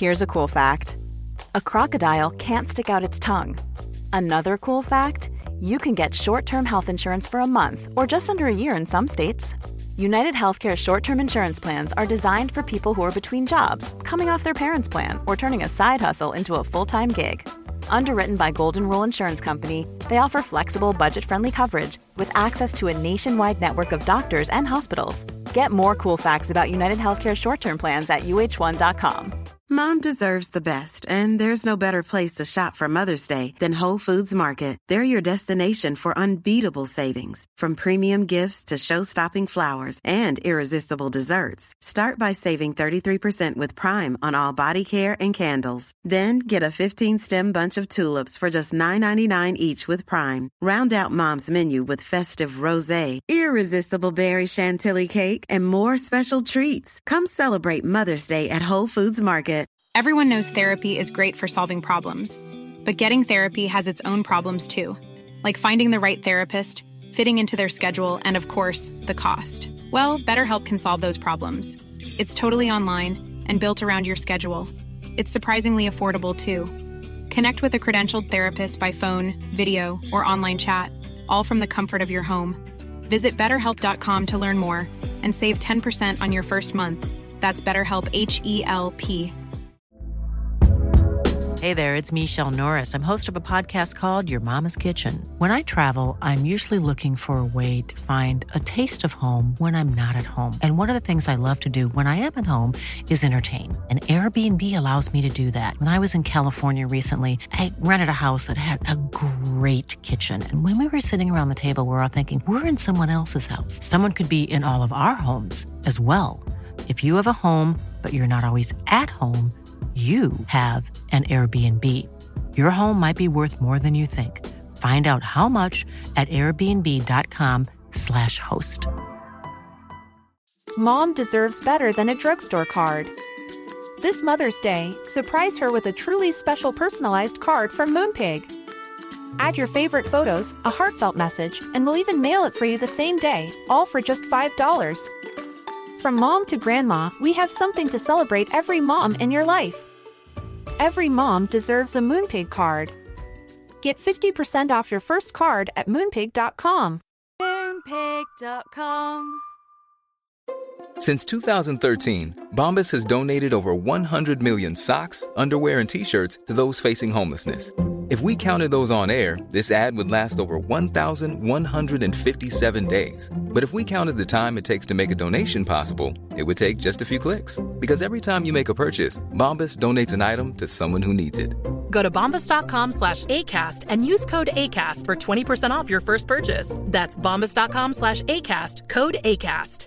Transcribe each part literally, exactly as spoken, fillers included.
Here's a cool fact. A crocodile can't stick out its tongue. Another cool fact, you can get short-term health insurance for a month or just under a year in some states. United Healthcare short-term insurance plans are designed for people who are between jobs, coming off their parents' plan, or turning a side hustle into a full-time gig. Underwritten by Golden Rule Insurance Company, they offer flexible, budget-friendly coverage with access to a nationwide network of doctors and hospitals. Get more cool facts about United Healthcare short-term plans at U H one dot com. Mom deserves the best, and there's no better place to shop for Mother's Day than Whole Foods Market. They're your destination for unbeatable savings, from premium gifts to show-stopping flowers and irresistible desserts. Start by saving thirty-three percent with Prime on all body care and candles. Then get a fifteen-stem bunch of tulips for just nine ninety-nine each with Prime. Round out Mom's menu with festive rosé, irresistible berry chantilly cake, and more special treats. Come celebrate Mother's Day at Whole Foods Market. Everyone knows therapy is great for solving problems, but getting therapy has its own problems too, like finding the right therapist, fitting into their schedule, and of course, the cost. Well, BetterHelp can solve those problems. It's totally online and built around your schedule. It's surprisingly affordable too. Connect with a credentialed therapist by phone, video, or online chat, all from the comfort of your home. Visit better help dot com to learn more and save ten percent on your first month. That's BetterHelp, H E L P. Hey there, it's Michelle Norris. I'm host of a podcast called Your Mama's Kitchen. When I travel, I'm usually looking for a way to find a taste of home when I'm not at home. And one of the things I love to do when I am at home is entertain. And Airbnb allows me to do that. When I was in California recently, I rented a house that had a great kitchen. And when we were sitting around the table, we were all thinking, we're in someone else's house. Someone could be in all of our homes as well. If you have a home, but you're not always at home, you have an Airbnb. Your home might be worth more than you think. Find out how much at airbnb.com slash host. Mom deserves better than a drugstore card. This Mother's Day, surprise her with a truly special personalized card from Moonpig. Add your favorite photos, a heartfelt message, and we'll even mail it for you the same day, all for just five dollars. From mom to grandma, we have something to celebrate every mom in your life. Every mom deserves a Moonpig card. Get fifty percent off your first card at moonpig dot com. moonpig dot com. Since two thousand thirteen, Bombas has donated over one hundred million socks, underwear, and T-shirts to those facing homelessness. If we counted those on air, this ad would last over one thousand one hundred fifty-seven days. But if we counted the time it takes to make a donation possible, it would take just a few clicks. Because every time you make a purchase, Bombas donates an item to someone who needs it. Go to bombas dot com slash ACAST and use code ACAST for twenty percent off your first purchase. That's bombas dot com slash ACAST, code ACAST.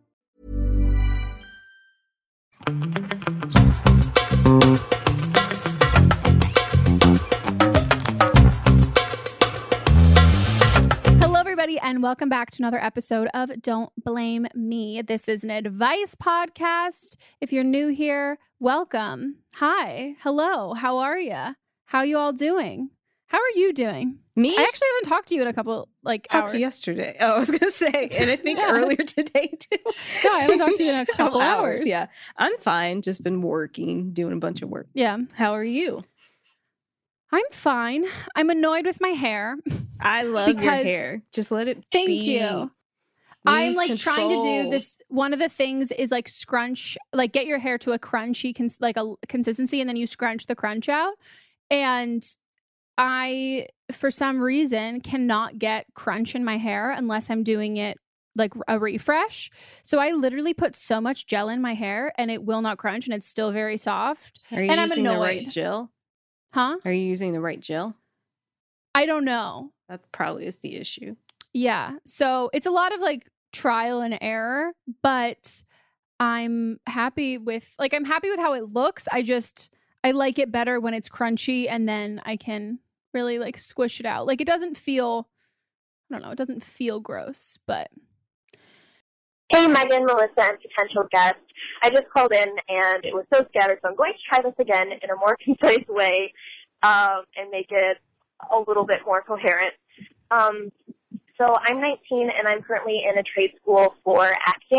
And welcome back to another episode of Don't Blame Me. This is an advice podcast. If you're new here, welcome. Hi. Hello. How are you? How are you all doing? How are you doing? Me? I actually haven't talked to you in a couple like talked hours. to yesterday. Oh, I was gonna say, and I think yeah. earlier today too. No, I haven't talked to you in a couple hours. hours. Yeah, I'm fine. Just been working, doing a bunch of work. Yeah. How are you? I'm fine. I'm annoyed with my hair. I love your hair. Just let it thank be. you. Lose I'm like control. trying to do this. One of the things is like scrunch, like get your hair to a crunchy, cons- like a consistency, and then you scrunch the crunch out. And I, for some reason, cannot get crunch in my hair unless I'm doing it like a refresh. So I literally put so much gel in my hair and it will not crunch and it's still very soft. Are you and using I'm annoyed. the right gel? Huh? Are you using the right gel? I don't know. That probably is the issue. Yeah. So it's a lot of like trial and error, but I'm happy with like I'm happy with how it looks. I just I like it better when it's crunchy and then I can really like squish it out. Like it doesn't feel I don't know, it doesn't feel gross, but Hey, Megan, Melissa, and potential guest. I just called in, and it was so scattered, so I'm going to try this again in a more concise way um, and make it a little bit more coherent. Um, so I'm nineteen, and I'm currently in a trade school for acting,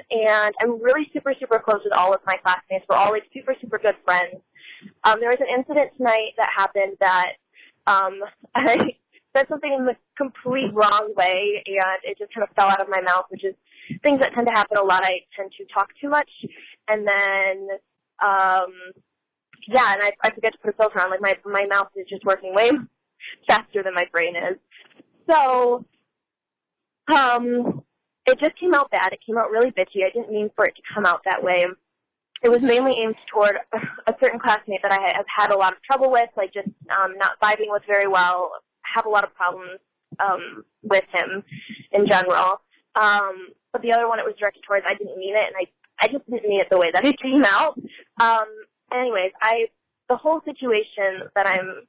and I'm really super, super close with all of my classmates. We're all like super, super good friends. Um, there was an incident tonight that happened that um, I said something in the complete wrong way, and it just kind of fell out of my mouth, which is things that tend to happen a lot. I tend to talk too much, and then, um, yeah, and I, I forget to put a filter on. Like, my, my mouth is just working way faster than my brain is. So, um, it just came out bad. It came out really bitchy. I didn't mean for it to come out that way. It was mainly aimed toward a certain classmate that I have had a lot of trouble with, like just um, not vibing with very well, have a lot of problems um, with him in general. Um, but the other one it was directed towards, I didn't mean it, and I, I just didn't mean it the way that it came out. Um, anyways, I the whole situation that I'm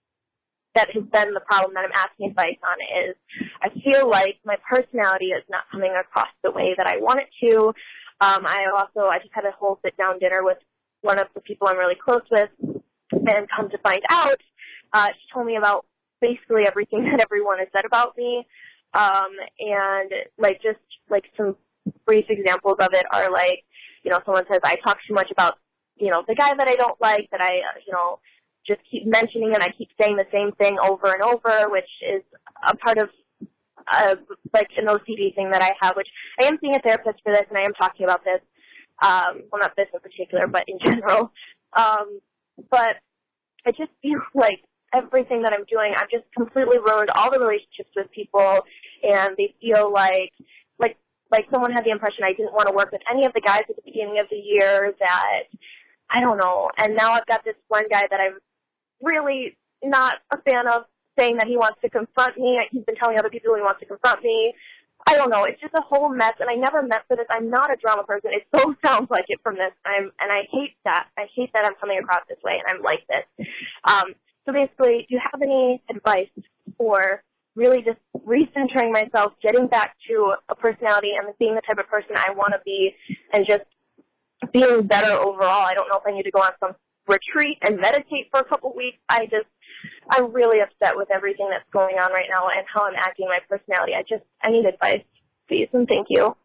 that has been the problem that I'm asking advice on is I feel like my personality is not coming across the way that I want it to. Um, I also, I just had a whole sit-down dinner with one of the people I'm really close with, and come to find out, uh, she told me about basically everything that everyone has said about me, um, and, like, just, like, some brief examples of it are, like, you know, someone says I talk too much about, you know, the guy that I don't like, that I, uh, you know, just keep mentioning, and I keep saying the same thing over and over, which is a part of, uh, like, an O C D thing that I have, which I am seeing a therapist for this, and I am talking about this, um, well, not this in particular, but in general, um, but I just feel like everything that I'm doing, I've just completely ruined all the relationships with people, and they feel like, like, like someone had the impression I didn't want to work with any of the guys at the beginning of the year, that, I don't know, and now I've got this one guy that I'm really not a fan of, saying that he wants to confront me. He's been telling other people he wants to confront me. I don't know. It's just a whole mess, and I never meant for this. I'm not a drama person. It so sounds like it from this, I'm, and I hate that. I hate that I'm coming across this way, and I'm like this. Um, so basically, do you have any advice for really just recentering myself, getting back to a personality and being the type of person I want to be, and just being better overall? I don't know if I need to go on some retreat and meditate for a couple weeks. I just, I'm really upset with everything that's going on right now and how I'm acting, my personality. I just, I need advice, please, and thank you.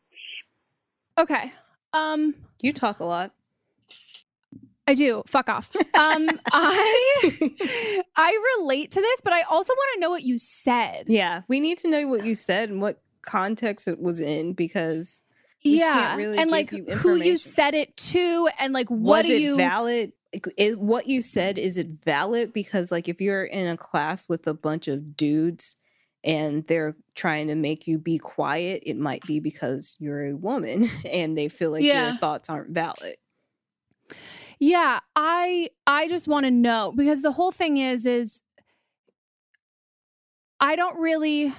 Okay. Um, you talk a lot. I do. Fuck off. Um, I, I relate to this, but I also want to know what you said. Yeah, we need to know what you said and what context it was in, because we yeah, can't really and give like you who you information. said it to, and like what was do it you valid? Is, what you said, is it valid? Because like if you're in a class with a bunch of dudes and they're trying to make you be quiet, it might be because you're a woman and they feel like Yeah. your thoughts aren't valid. Yeah, I I just want to know, because the whole thing is is I don't really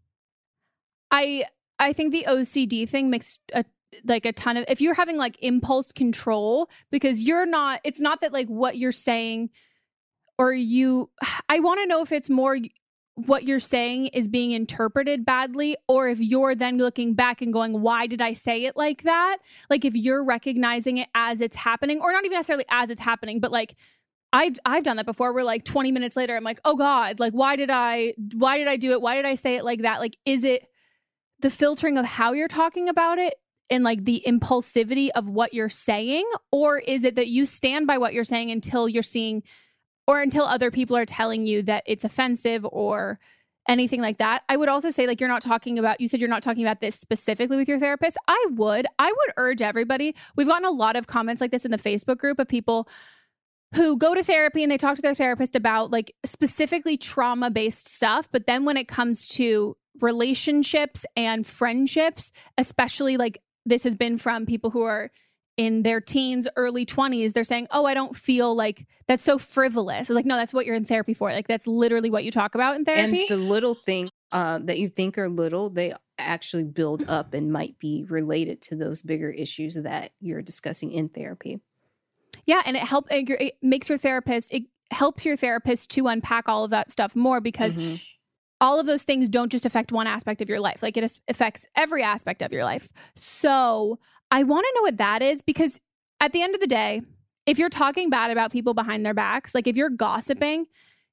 I I think the O C D thing makes a like a ton of, if you're having like impulse control, because you're not, it's not that like what you're saying or you, I want to know if it's more what you're saying is being interpreted badly, or if you're then looking back and going, why did I say it like that? Like if you're recognizing it as it's happening, or not even necessarily as it's happening, but like I've, I've done that before, where like twenty minutes later, I'm like, oh God, like why did I, why did I do it? Why did I say it like that? Like, is it the filtering of how you're talking about it and like the impulsivity of what you're saying? Or is it that you stand by what you're saying until you're seeing, or until other people are telling you that it's offensive or anything like that? I would also say, like, you're not talking about, you said you're not talking about this specifically with your therapist. I would, I would urge everybody. We've gotten a lot of comments like this in the Facebook group of people who go to therapy and they talk to their therapist about like specifically trauma-based stuff. But then when it comes to relationships and friendships, especially like this has been from people who are in their teens, early twenties, they're saying, oh, I don't feel like that's so frivolous. It's like, no, that's what you're in therapy for. Like, that's literally what you talk about in therapy. And the little thing uh, that you think are little, they actually build up and might be related to those bigger issues that you're discussing in therapy. Yeah. And it helps, it makes your therapist, it helps your therapist to unpack all of that stuff more, because mm-hmm. all of those things don't just affect one aspect of your life. Like, it affects every aspect of your life. So I want to know what that is, because at the end of the day, if you're talking bad about people behind their backs, like if you're gossiping,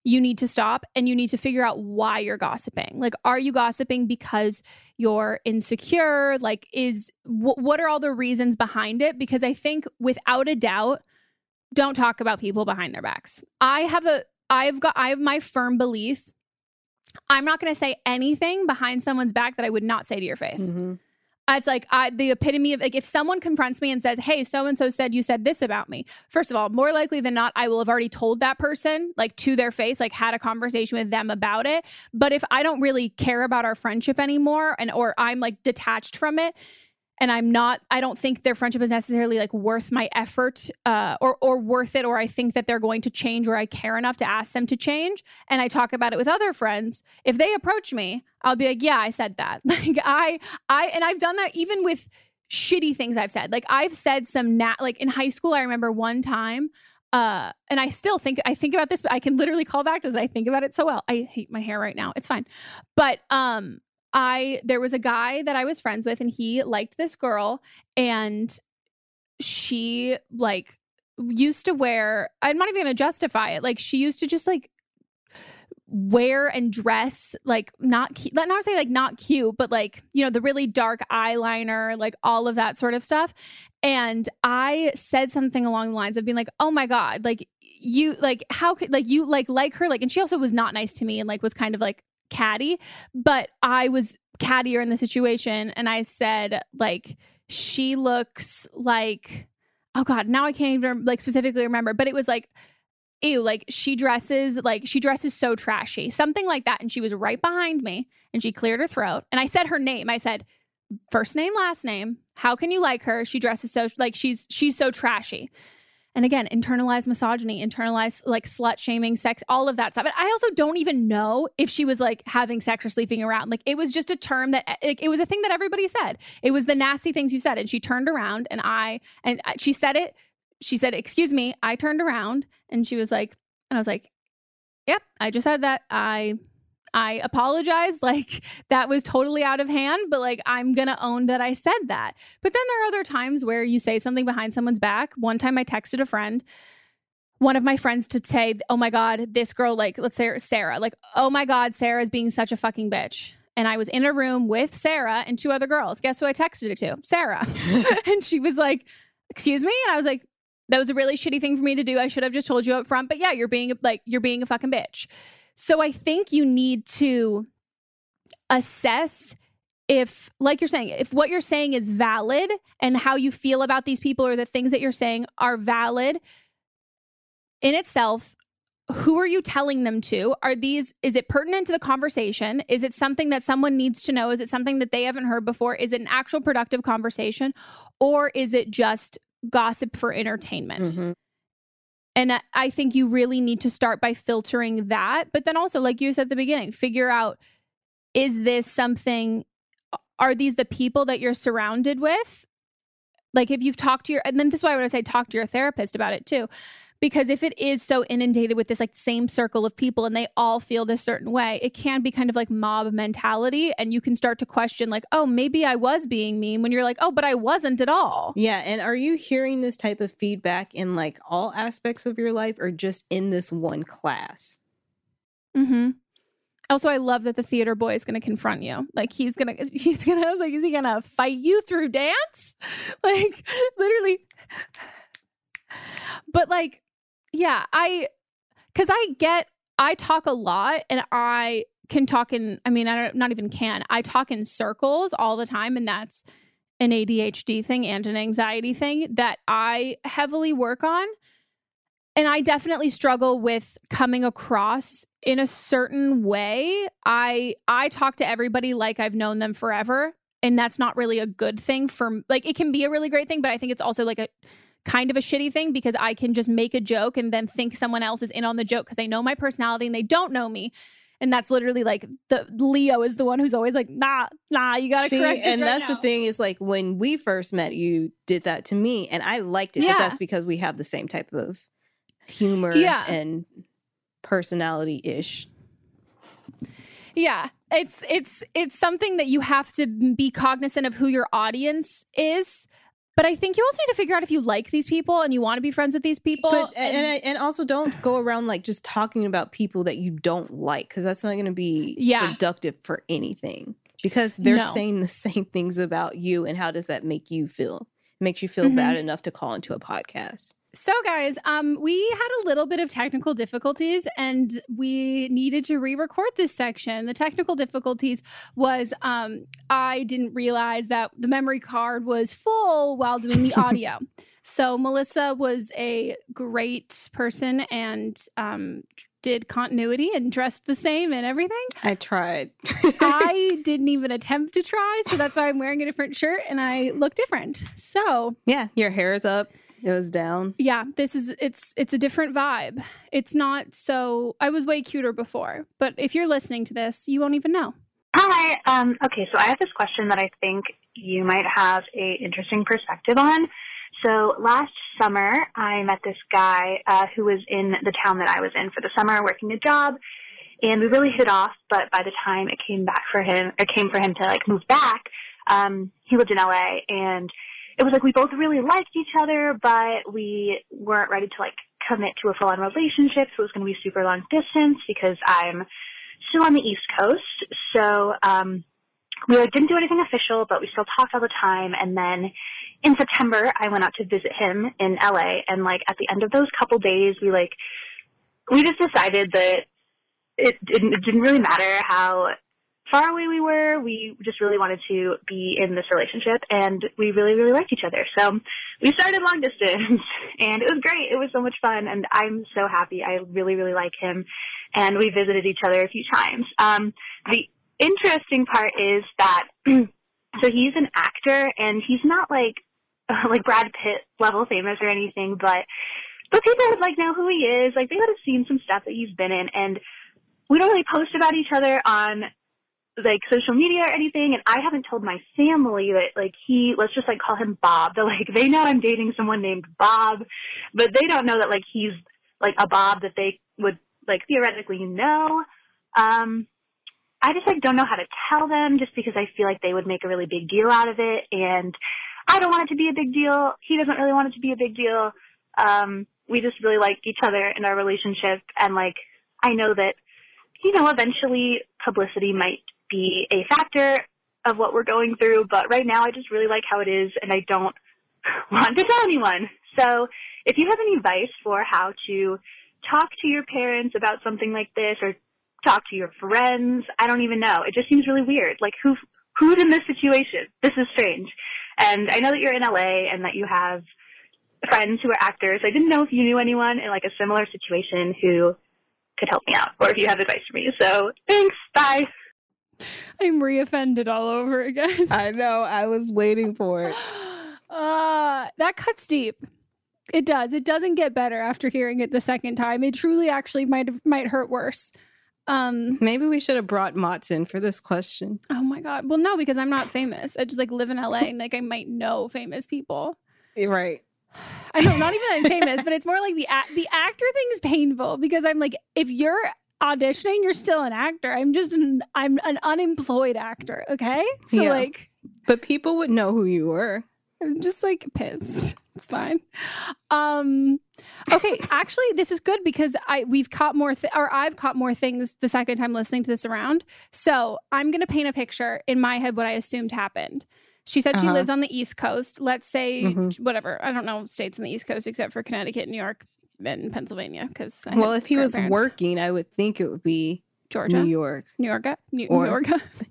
you need to stop and you need to figure out why you're gossiping. Like, are you gossiping because you're insecure? Like, is wh- what are all the reasons behind it? Because I think without a doubt, don't talk about people behind their backs. I have a, I've got, I have my firm belief. I'm not going to say anything behind someone's back that I would not say to your face. Mm-hmm. It's like I, the epitome of, like, if someone confronts me and says, hey, so-and-so said you said this about me. First of all, more likely than not, I will have already told that person, like, to their face, like, had a conversation with them about it. But if I don't really care about our friendship anymore, and or I'm like detached from it, and I'm not, I don't think their friendship is necessarily like worth my effort uh, or or worth it, or I think that they're going to change, or I care enough to ask them to change, and I talk about it with other friends, if they approach me, I'll be like, yeah, I said that. Like I, I, and I've done that even with shitty things I've said. Like I've said some, na- like in high school, I remember one time, uh, and I still think, I think about this, but I can literally call back to this. I think about it so well. I hate my hair right now. It's fine. But, um, I, there was a guy that I was friends with and he liked this girl and she like used to wear, I'm not even going to justify it. Like she used to just like wear and dress like not cute, not to say like not cute, but like, you know, the really dark eyeliner, like all of that sort of stuff. And I said something along the lines of being like, oh my God, like you, like how could, like you like, like her, like, and she also was not nice to me and like was kind of like catty, but I was cattier in the situation. And I said, like, she looks like, oh God, now I can't even like specifically remember, but it was like, ew, like she dresses, like she dresses so trashy, something like that. And she was right behind me and she cleared her throat. And I said her name. I said, first name, last name. How can you like her? She dresses so like she's, she's so trashy. And again, internalized misogyny, internalized like slut shaming, sex, all of that stuff. And I also don't even know if she was like having sex or sleeping around. Like it was just a term that it, it was a thing that everybody said. It was the nasty things you said. And she turned around and I, and she said it, she said, excuse me. I turned around and she was like, and I was like, yep, I just said that. I, I apologize. Like that was totally out of hand, but like, I'm going to own that I said that. But then there are other times where you say something behind someone's back. One time I texted a friend, one of my friends, to say, oh my God, this girl, like, let's say Sarah, like, oh my God, Sarah's being such a fucking bitch. And I was in a room with Sarah and two other girls. Guess who I texted it to? Sarah. And she was like, excuse me? And I was like, that was a really shitty thing for me to do. I should have just told you up front, but yeah, you're being like, you're being a fucking bitch. So I think you need to assess if, like you're saying, if what you're saying is valid and how you feel about these people or the things that you're saying are valid in itself. Who are you telling them to? Are these, is it pertinent to the conversation? Is it something that someone needs to know? Is it something that they haven't heard before? Is it an actual productive conversation? Or is it just gossip for entertainment? Mm-hmm. And I think you really need to start by filtering that. But then also, like you said at the beginning, figure out, is this something, are these the people that you're surrounded with? Like if you've talked to your, and then this is why I would say talk to your therapist about it too. Because if it is so inundated with this like same circle of people and they all feel this certain way, it can be kind of like mob mentality. And you can start to question like, oh, maybe I was being mean, when you're like, oh, but I wasn't at all. Yeah. And are you hearing this type of feedback in like all aspects of your life or just in this one class? Mm-hmm. Also, I love that the theater boy is going to confront you. Like he's going to, he's going to, I was like, is he going to fight you through dance? Like literally. But like, yeah, I, cause I get, I talk a lot and I can talk in, I mean, I don't, not even can, I talk in circles all the time. And that's an A D H D thing and an anxiety thing that I heavily work on. And I definitely struggle with coming across in a certain way. I, I talk to everybody like I've known them forever. And that's not really a good thing for, like, it can be a really great thing, but I think it's also like a kind of a shitty thing because I can just make a joke and then think someone else is in on the joke because they know my personality and they don't know me. And that's literally like the Leo is the one who's always like, nah, nah, you got to correct this and right that's now. The thing is like when we first met, you did that to me and I liked it, yeah. but that's because we have the same type of humor yeah. and personality-ish. Yeah, it's it's it's something that you have to be cognizant of who your audience is. But I think you also need to figure out if you like these people and you want to be friends with these people. But, and, and, and also don't go around like just talking about people that you don't like, because that's not going to be yeah. productive for anything, because they're no. saying the same things about you. And how does that make you feel? It makes you feel mm-hmm. bad enough to call into a podcast. So, guys, um, we had a little bit of technical difficulties and we needed to re-record this section. The technical difficulties was um, I didn't realize that the memory card was full while doing the audio. So Melissa was a great person and um, did continuity and dressed the same and everything. I tried. I didn't even attempt to try, so that's why I'm wearing a different shirt and I look different. So yeah, your hair is up. It was down. Yeah, this is, it's it's a different vibe. It's not so, I was way cuter before, but if you're listening to this, you won't even know. Hi. Um, okay, so I have this question that I think you might have a interesting perspective on. So last summer, I met this guy uh, who was in the town that I was in for the summer, working a job, and we really hit off. But by the time it came back for him, it came for him to like move back, um, he lived in L A, and it was like we both really liked each other, but we weren't ready to like commit to a full-on relationship. So it was going to be super long distance because I'm still on the East Coast. So um, we like, didn't do anything official, but we still talked all the time. And then in September, I went out to visit him in L A. And like at the end of those couple days, we like we just decided that it didn't, it didn't really matter how far away we were. We just really wanted to be in this relationship, and we really, really liked each other. So we started long distance, and it was great. It was so much fun, and I'm so happy. I really, really like him, and we visited each other a few times. Um, the interesting part is that, so he's an actor, and he's not like uh, like Brad Pitt level famous or anything, but but people would like know who he is. Like they would have seen some stuff that he's been in, and we don't really post about each other on like social media or anything, and I haven't told my family that like he, let's just like call him Bob. They're like, they know I'm dating someone named Bob, but they don't know that like he's like a Bob that they would like theoretically know. Um, I just like don't know how to tell them, just because I feel like they would make a really big deal out of it, and I don't want it to be a big deal. He doesn't really want it to be a big deal. Um, we just really like each other in our relationship, and like I know that, you know, eventually publicity might be a factor of what we're going through, but right now I just really like how it is, and I don't want to tell anyone. So if you have any advice for how to talk to your parents about something like this, or talk to your friends, I don't even know. It just seems really weird. Like who who's in this situation? This is strange. And I know that you're in L A and that you have friends who are actors. I didn't know if you knew anyone in like a similar situation who could help me out, or if you have advice for me. So thanks. Bye. I'm re-offended all over again. I know. I was waiting for it. Uh, that cuts deep. It does. It doesn't get better after hearing it the second time. It truly actually might have, might hurt worse. Um, Maybe we should have brought Mats in for this question. Oh my God. Well, no, because I'm not famous. I just like live in L A and like I might know famous people. Right. I know, not even that I'm famous, but it's more like the a- the actor thing's painful, because I'm like, if you're auditioning, you're still an actor. I'm just an I'm an unemployed actor. Okay, so yeah. like, but people would know who you were. I'm just like pissed. It's fine. Um, okay, actually, this is good because I we've caught more th- or I've caught more things the second time listening to this around. So I'm gonna paint a picture in my head what I assumed happened. She said uh-huh. she lives on the East Coast. Let's say mm-hmm. whatever. I don't know states on the East Coast except for Connecticut, New York, and Pennsylvania. Because well, if he was working, I would think it would be Georgia, New York, New York, New, or, New York.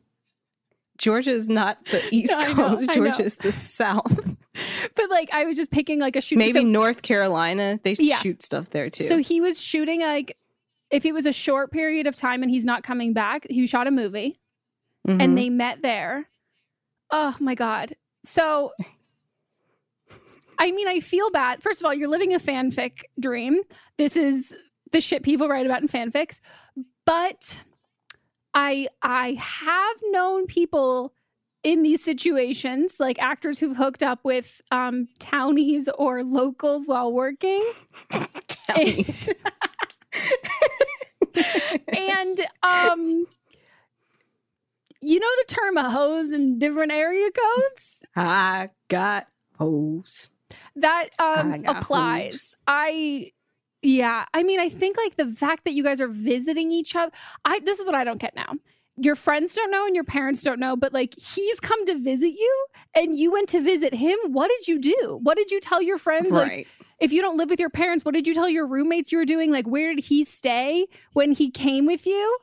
Georgia is not the East no, Coast. Know, Georgia is the South. But like, I was just picking like a shoot. Maybe so, North Carolina. They yeah. shoot stuff there too. So he was shooting like, if it was a short period of time and he's not coming back, he shot a movie, mm-hmm. and they met there. Oh my God. So, I mean, I feel bad. First of all, you're living a fanfic dream. This is the shit people write about in fanfics. But I I have known people in these situations, like actors who've hooked up with um, townies or locals while working. Townies. And, um... you know the term a hose in different area codes? I got hoes. That um I got applies. hoes. I yeah. I mean, I think like the fact that you guys are visiting each other. I this is what I don't get now. Your friends don't know and your parents don't know, but like he's come to visit you and you went to visit him. What did you do? What did you tell your friends? Right. Like, if you don't live with your parents, what did you tell your roommates you were doing? Like, where did he stay when he came with you?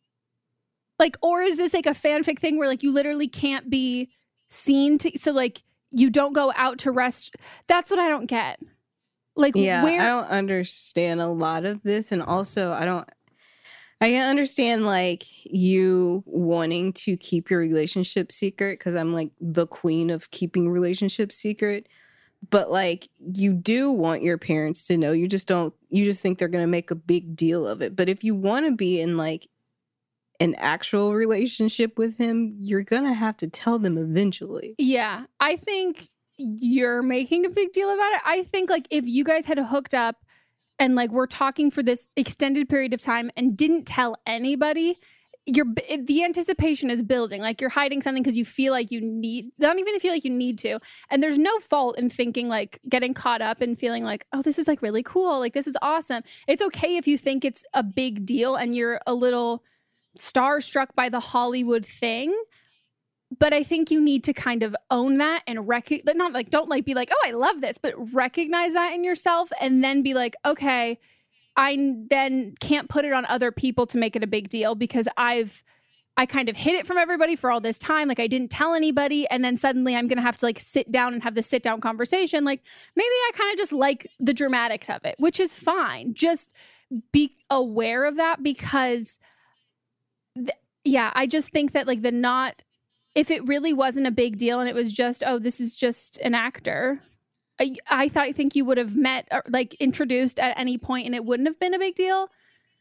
Like, or is this like a fanfic thing where like you literally can't be seen to, so like you don't go out to rest? That's what I don't get. Like, Yeah, where I don't understand a lot of this. And also, I don't, I can understand like you wanting to keep your relationship secret because I'm like the queen of keeping relationships secret. But like you do want your parents to know. You just don't, you just think they're going to make a big deal of it. But if you want to be in like an actual relationship with him, you're going to have to tell them eventually. Yeah, I think you're making a big deal about it. I think like if you guys had hooked up and like we're talking for this extended period of time and didn't tell anybody, you're the anticipation is building. Like you're hiding something because you feel like you need, not even feel like you need to. And there's no fault in thinking like getting caught up and feeling like, oh, this is like really cool. Like this is awesome. It's okay if you think it's a big deal and you're a little starstruck by the Hollywood thing. But I think you need to kind of own that and recognize, not like, don't like be like, oh, I love this, but recognize that in yourself and then be like, okay, I then can't put it on other people to make it a big deal because I've, I kind of hid it from everybody for all this time. Like I didn't tell anybody. And then suddenly I'm going to have to like sit down and have this sit down conversation. Like maybe I kind of just like the dramatics of it, which is fine. Just be aware of that because th- yeah, I just think that like the not, if it really wasn't a big deal and it was just, oh, this is just an actor, I, I thought, I think you would have met or like introduced at any point and it wouldn't have been a big deal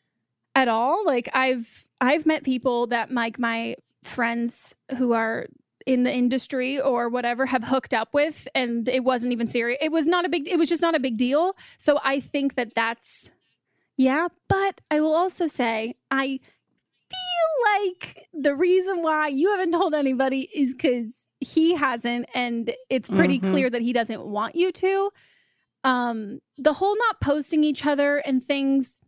at all. Like I've, I've met people that like my friends who are in the industry or whatever have hooked up with and it wasn't even serious. It was not a big, it was just not a big deal. So I think that that's, yeah. But I will also say, I feel like the reason why you haven't told anybody is because he hasn't, and it's pretty mm-hmm. clear that he doesn't want you to. Um, the whole not posting each other and things,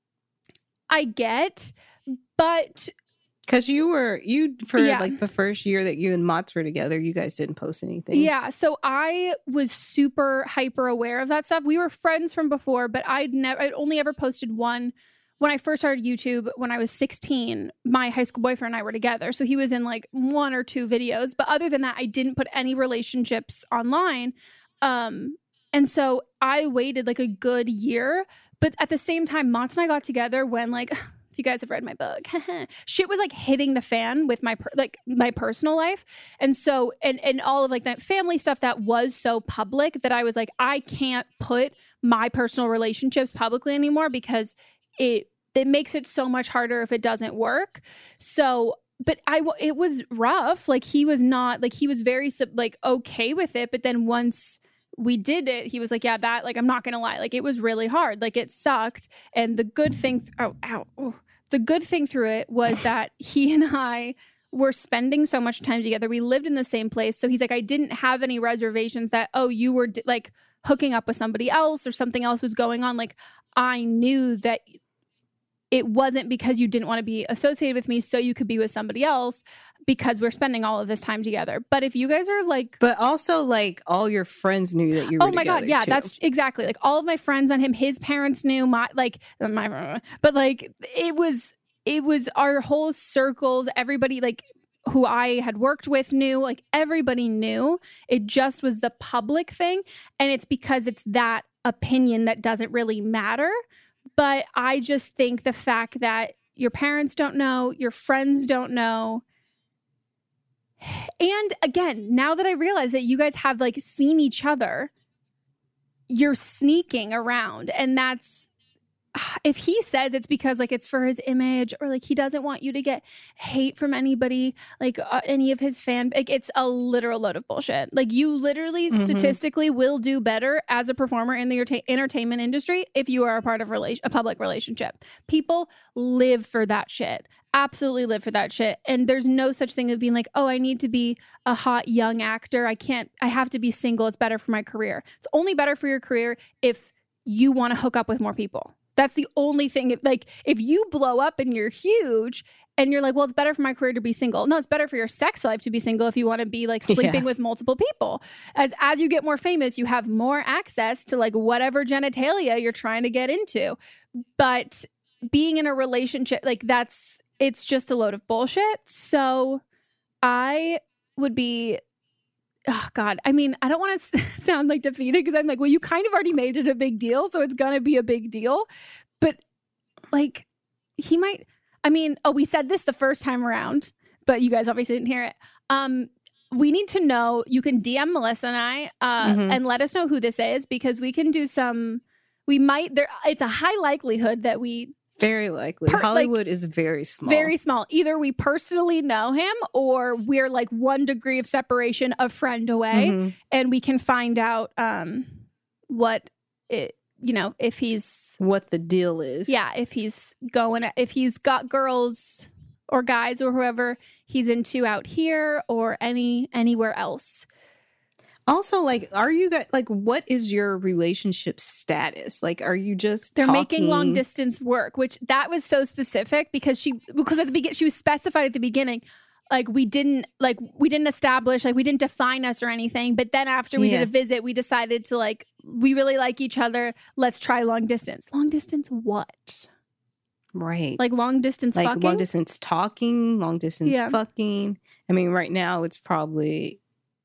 I get, but because you were you for yeah. like the first year that you and Mott's were together, you guys didn't post anything. Yeah, so I was super hyper aware of that stuff. We were friends from before, but I'd never, I'd only ever posted one. When I first started YouTube, when I was sixteen, my high school boyfriend and I were together. So he was in like one or two videos. But other than that, I didn't put any relationships online. Um, and so I waited like a good year. But at the same time, Mont and I got together when like, if you guys have read my book, shit was like hitting the fan with my, per- like my personal life. And so, and, and all of like that family stuff that was so public that I was like, I can't put my personal relationships publicly anymore because it it makes it so much harder if it doesn't work. So, but I it was rough. Like he was not like he was very like okay with it. But then once we did it, he was like, yeah, that like I'm not gonna lie, like it was really hard. Like it sucked. And the good thing, th- oh, ow, oh, the good thing through it was that he and I were spending so much time together. We lived in the same place. So he's like, I didn't have any reservations that oh you were d- like hooking up with somebody else or something else was going on. Like I knew that it wasn't because you didn't want to be associated with me so you could be with somebody else because we're spending all of this time together. But if you guys are like... But also like all your friends knew that you were Oh my God. Yeah, too. That's exactly. Like all of my friends met him. His parents knew my like my, but like it was, it was our whole circles. Everybody like who I had worked with knew, like everybody knew. It just was the public thing. And it's because it's that opinion that doesn't really matter. But I just think the fact that your parents don't know, your friends don't know. And again, now that I realize that you guys have like seen each other, you're sneaking around. And that's, if he says it's because like it's for his image or like he doesn't want you to get hate from anybody, like uh, any of his fan, like it's a literal load of bullshit. Like you literally mm-hmm. statistically will do better as a performer in the enter- entertainment industry if you are a part of rela- a public relationship. People live for that shit. Absolutely live for that shit. And there's no such thing as being like, oh, I need to be a hot young actor. I can't, I have to be single. It's better for my career. It's only better for your career if you want to hook up with more people. That's the only thing. Like, if you blow up and you're huge and you're like, well, it's better for my career to be single. No, it's better for your sex life to be single if you want to be like sleeping yeah. with multiple people. As as you get more famous, you have more access to like whatever genitalia you're trying to get into. But being in a relationship, like that's, it's just a load of bullshit. So I would be... Oh, God. I mean, I don't want to sound like defeated because I'm like, well, you kind of already made it a big deal, so it's going to be a big deal. But, like, he might... I mean, oh, we said this the first time around, but you guys obviously didn't hear it. Um, we need to know... You can D M Melissa and I uh, mm-hmm. and let us know who this is because we can do some... We might... There. It's a high likelihood that we... Very likely. Per, Hollywood like, is very small. Very small. Either we personally know him or we're like one degree of separation, a friend away, mm-hmm. and we can find out um, what it, you know, if he's... What the deal is. Yeah, if he's going, if he's got girls or guys or whoever he's into out here or any anywhere else. Also, like, are you guys, like, what is your relationship status? Like, are you just They're talking? making long distance work, which that was so specific because she, because at the beginning, she was specified at the beginning, like, we didn't, like, we didn't establish, like, we didn't define us or anything. But then after we yeah. did a visit, we decided to, like, we really like each other. Let's try long distance. Long distance what? Right. Like, long distance like fucking? Long distance talking, long distance yeah. fucking. I mean, right now, it's probably...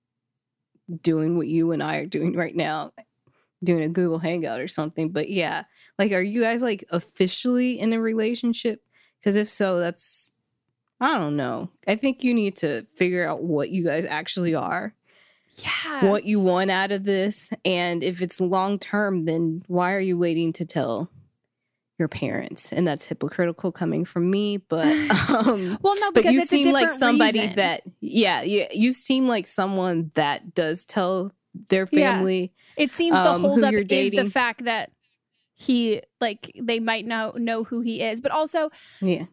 doing what you and I are doing right now, doing a Google Hangout or something. But yeah, like, are you guys like officially in a relationship? Because if so, that's, I don't know. I think you need to figure out what you guys actually are. Yeah. What you want out of this. And if it's long term, then why are you waiting to tell your parents? And that's hypocritical coming from me, but um well, no, because but you it's seem a like somebody reason. that yeah, yeah, you seem like someone that does tell their family. Yeah. It seems um, the holdup is the fact that he like they might know know who he is, but also yeah,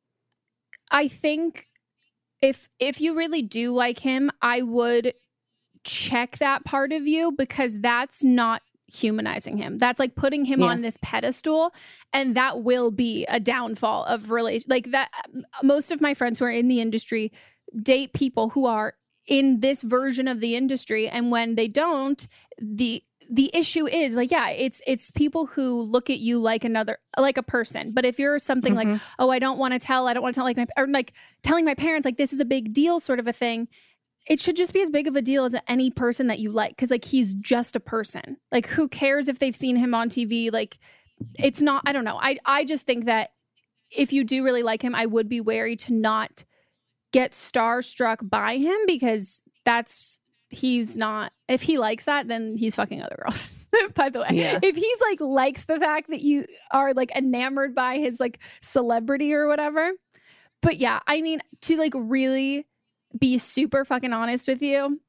I think if if you really do like him, I would check that part of you because that's not humanizing him. That's like putting him yeah. on this pedestal, and that will be a downfall of relation. Like that, most of my friends who are in the industry date people who are in this version of the industry, and when they don't, the the issue is like, yeah, it's it's people who look at you like another, like a person. But if you're something mm-hmm. like, oh, I don't want to tell, I don't want to tell like my, or like telling my parents like this is a big deal, sort of a thing. It should just be as big of a deal as any person that you like. Cause like, he's just a person. Like, who cares if they've seen him on T V? Like, it's not, I don't know. I, I just think that if you do really like him, I would be wary to not get starstruck by him because that's, he's not, if he likes that, then he's fucking other girls, by the way. Yeah. If he's like, likes the fact that you are like enamored by his like celebrity or whatever. But yeah, I mean, to like really be super fucking honest with you,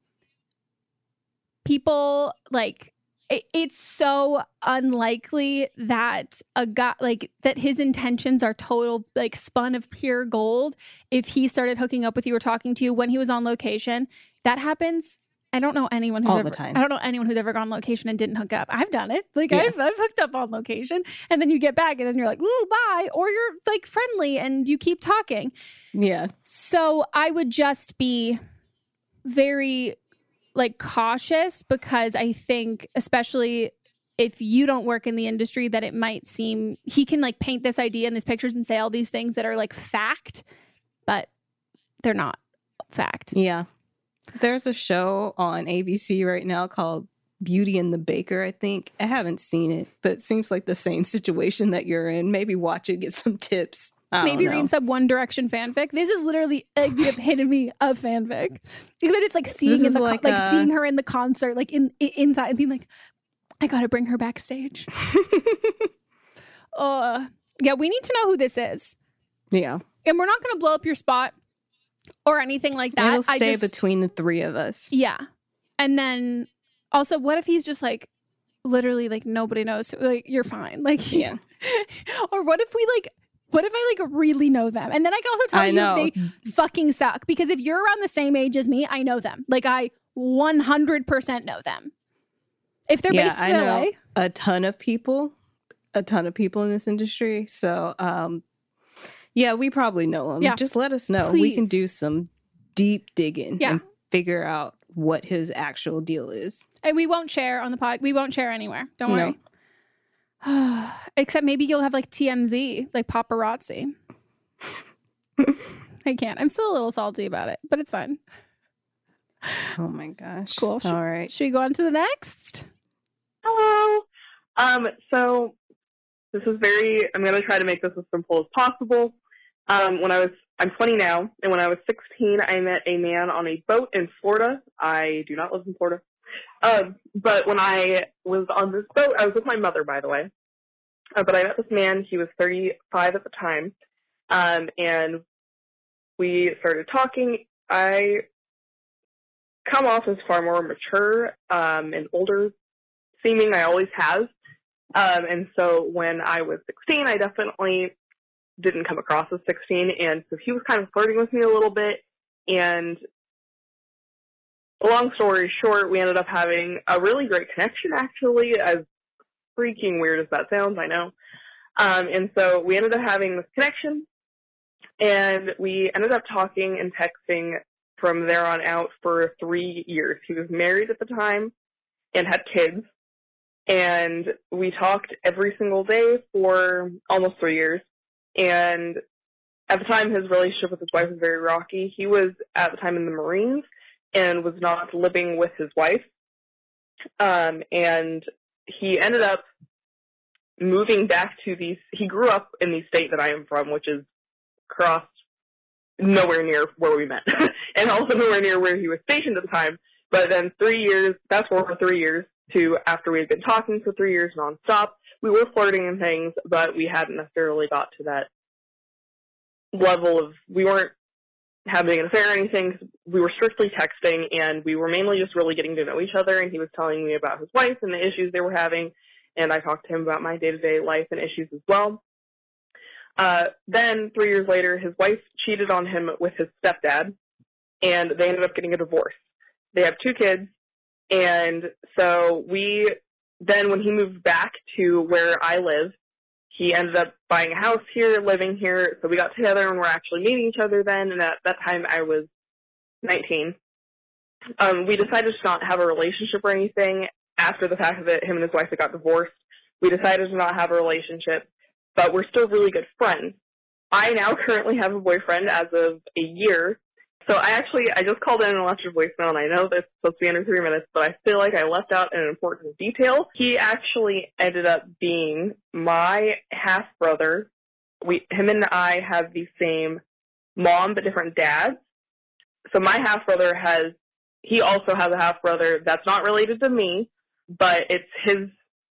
people like it, it's so unlikely that a guy like that his intentions are total like spun of pure gold if he started hooking up with you or talking to you when he was on location. That happens. I don't know anyone who's all ever the time. I don't know anyone who's ever gone on location and didn't hook up. I've done it. Like yeah. I've I've hooked up on location, and then you get back and then you're like, ooh, bye. Or you're like friendly and you keep talking. Yeah. So I would just be very like cautious because I think, especially if you don't work in the industry, that it might seem he can like paint this idea in these pictures and say all these things that are like fact, but they're not fact. Yeah. There's a show on A B C right now called Beauty and the Baker, I think. I haven't seen it, but it seems like the same situation that you're in. Maybe watch it, get some tips. I Maybe don't know. read some One Direction fanfic. This is literally like the epitome of fanfic. Because then it's like seeing in the like, con- like uh, seeing her in the concert, like in, in inside, and being like, I gotta bring her backstage. uh, yeah, we need to know who this is. Yeah. And we're not going to blow up your spot or anything like that. It'll stay I just, between the three of us. Yeah. And then also, what if he's just like, literally, like, nobody knows? Like, you're fine. Like, yeah. Or what if we, like, what if I, like, really know them? And then I can also tell I you know. if they fucking suck. Because if you're around the same age as me, I know them. Like, I one hundred percent know them. If they're yeah, based I in know L A. a ton of people, a ton of people in this industry. So, um, yeah, we probably know them. Yeah. Just let us know. Please. We can do some deep digging Yeah. and figure out what his actual deal is. And we won't share on the pod. We won't share anywhere. Don't No. worry. Except maybe you'll have like T M Z, like paparazzi. I can't. I'm still a little salty about it, but it's fine. Oh my gosh. Cool. Should, All right. Should we go on to the next? Hello. Um, so this is very, I'm going to try to make this as simple as possible. Um, when I was, I'm twenty now, and when I was sixteen, I met a man on a boat in Florida. I do not live in Florida. Um, but when I was on this boat, I was with my mother, by the way. Uh, but I met this man. He was thirty-five at the time. Um, and we started talking. I come off as far more mature um, and older seeming. I always have. Um, and so when I was sixteen, I definitely didn't come across as sixteen. And so he was kind of flirting with me a little bit. And long story short, we ended up having a really great connection, actually, as freaking weird as that sounds, I know. Um, and so we ended up having this connection. And we ended up talking and texting from there on out for three years. He was married at the time and had kids. And we talked every single day for almost three years. And at the time, his relationship with his wife was very rocky. He was, at the time, in the Marines and was not living with his wife. Um, and he ended up moving back to the, he grew up in the state that I am from, which is across nowhere near where we met, and also nowhere near where he was stationed at the time. But then three years, fast forward three years to after we had been talking for three years nonstop, we were flirting and things, but we hadn't necessarily got to that level of, we weren't having an affair or anything. We were strictly texting, and we were mainly just really getting to know each other, and he was telling me about his wife and the issues they were having, and I talked to him about my day-to-day life and issues as well. Uh, then, three years later, his wife cheated on him with his stepdad, and they ended up getting a divorce. They have two kids, and so we, then when he moved back to where I live, he ended up buying a house here, living here, so we got together and we're actually meeting each other then, and at that time I was nineteen. Um, we decided to not have a relationship or anything after the fact that him and his wife had got divorced. We decided to not have a relationship, but we're still really good friends. I now currently have a boyfriend as of a year. So I actually, I just called in and left your voicemail, and I know this is supposed to be under three minutes, but I feel like I left out an important detail. He actually ended up being my half-brother. We, him and I have the same mom, but different dads. So my half-brother has, he also has a half-brother that's not related to me, but it's his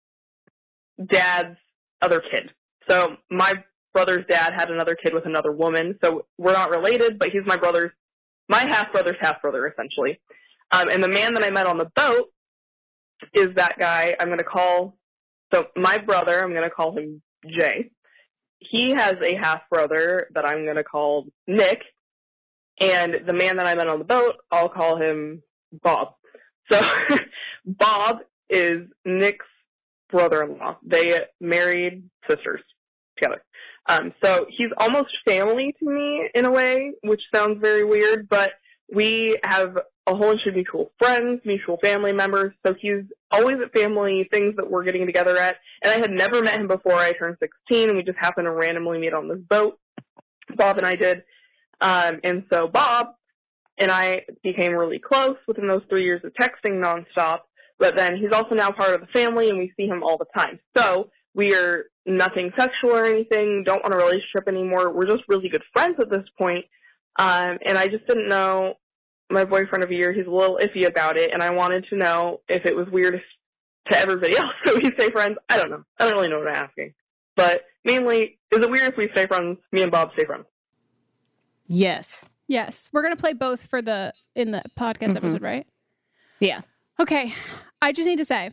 dad's other kid. So my brother's dad had another kid with another woman, so we're not related, but he's my brother's, my half-brother's half-brother, essentially. Um, and the man that I met on the boat is that guy I'm going to call, so my brother, I'm going to call him Jay. He has a half-brother that I'm going to call Nick, and the man that I met on the boat, I'll call him Bob. So Bob is Nick's brother-in-law. They married sisters together. Um, so he's almost family to me in a way, which sounds very weird, but we have a whole bunch of mutual friends, mutual family members, so he's always at family things that we're getting together at, and I had never met him before I turned sixteen, and we just happened to randomly meet on this boat. Bob and I did, um, and so Bob and I became really close within those three years of texting nonstop, but then he's also now part of the family, and we see him all the time. So we are nothing sexual or anything, don't want a relationship anymore. We're just really good friends at this point. Um, and I just didn't know, my boyfriend of a year, he's a little iffy about it, and I wanted to know if it was weird to everybody else. So we say friends. I don't know. I don't really know what I'm asking. But mainly, is it weird if we stay friends? Me and Bob stay friends. Yes. Yes. We're going to play both for the in the podcast mm-hmm. episode, right? Yeah. Okay. I just need to say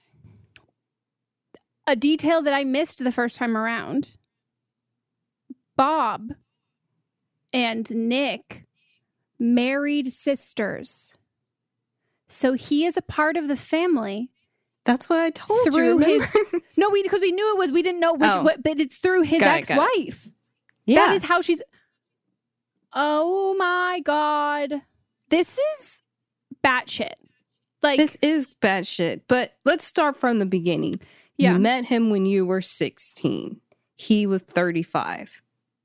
a detail that I missed the first time around. Bob and Nick married sisters. So he is a part of the family. That's what I told through you. his No, we because we knew it was we didn't know which oh. what, but it's through his got ex-wife. It, yeah. That is how she's Oh my God. This is batshit. Like this is batshit. But let's start from the beginning. Yeah. You met him when you were sixteen. He was thirty-five.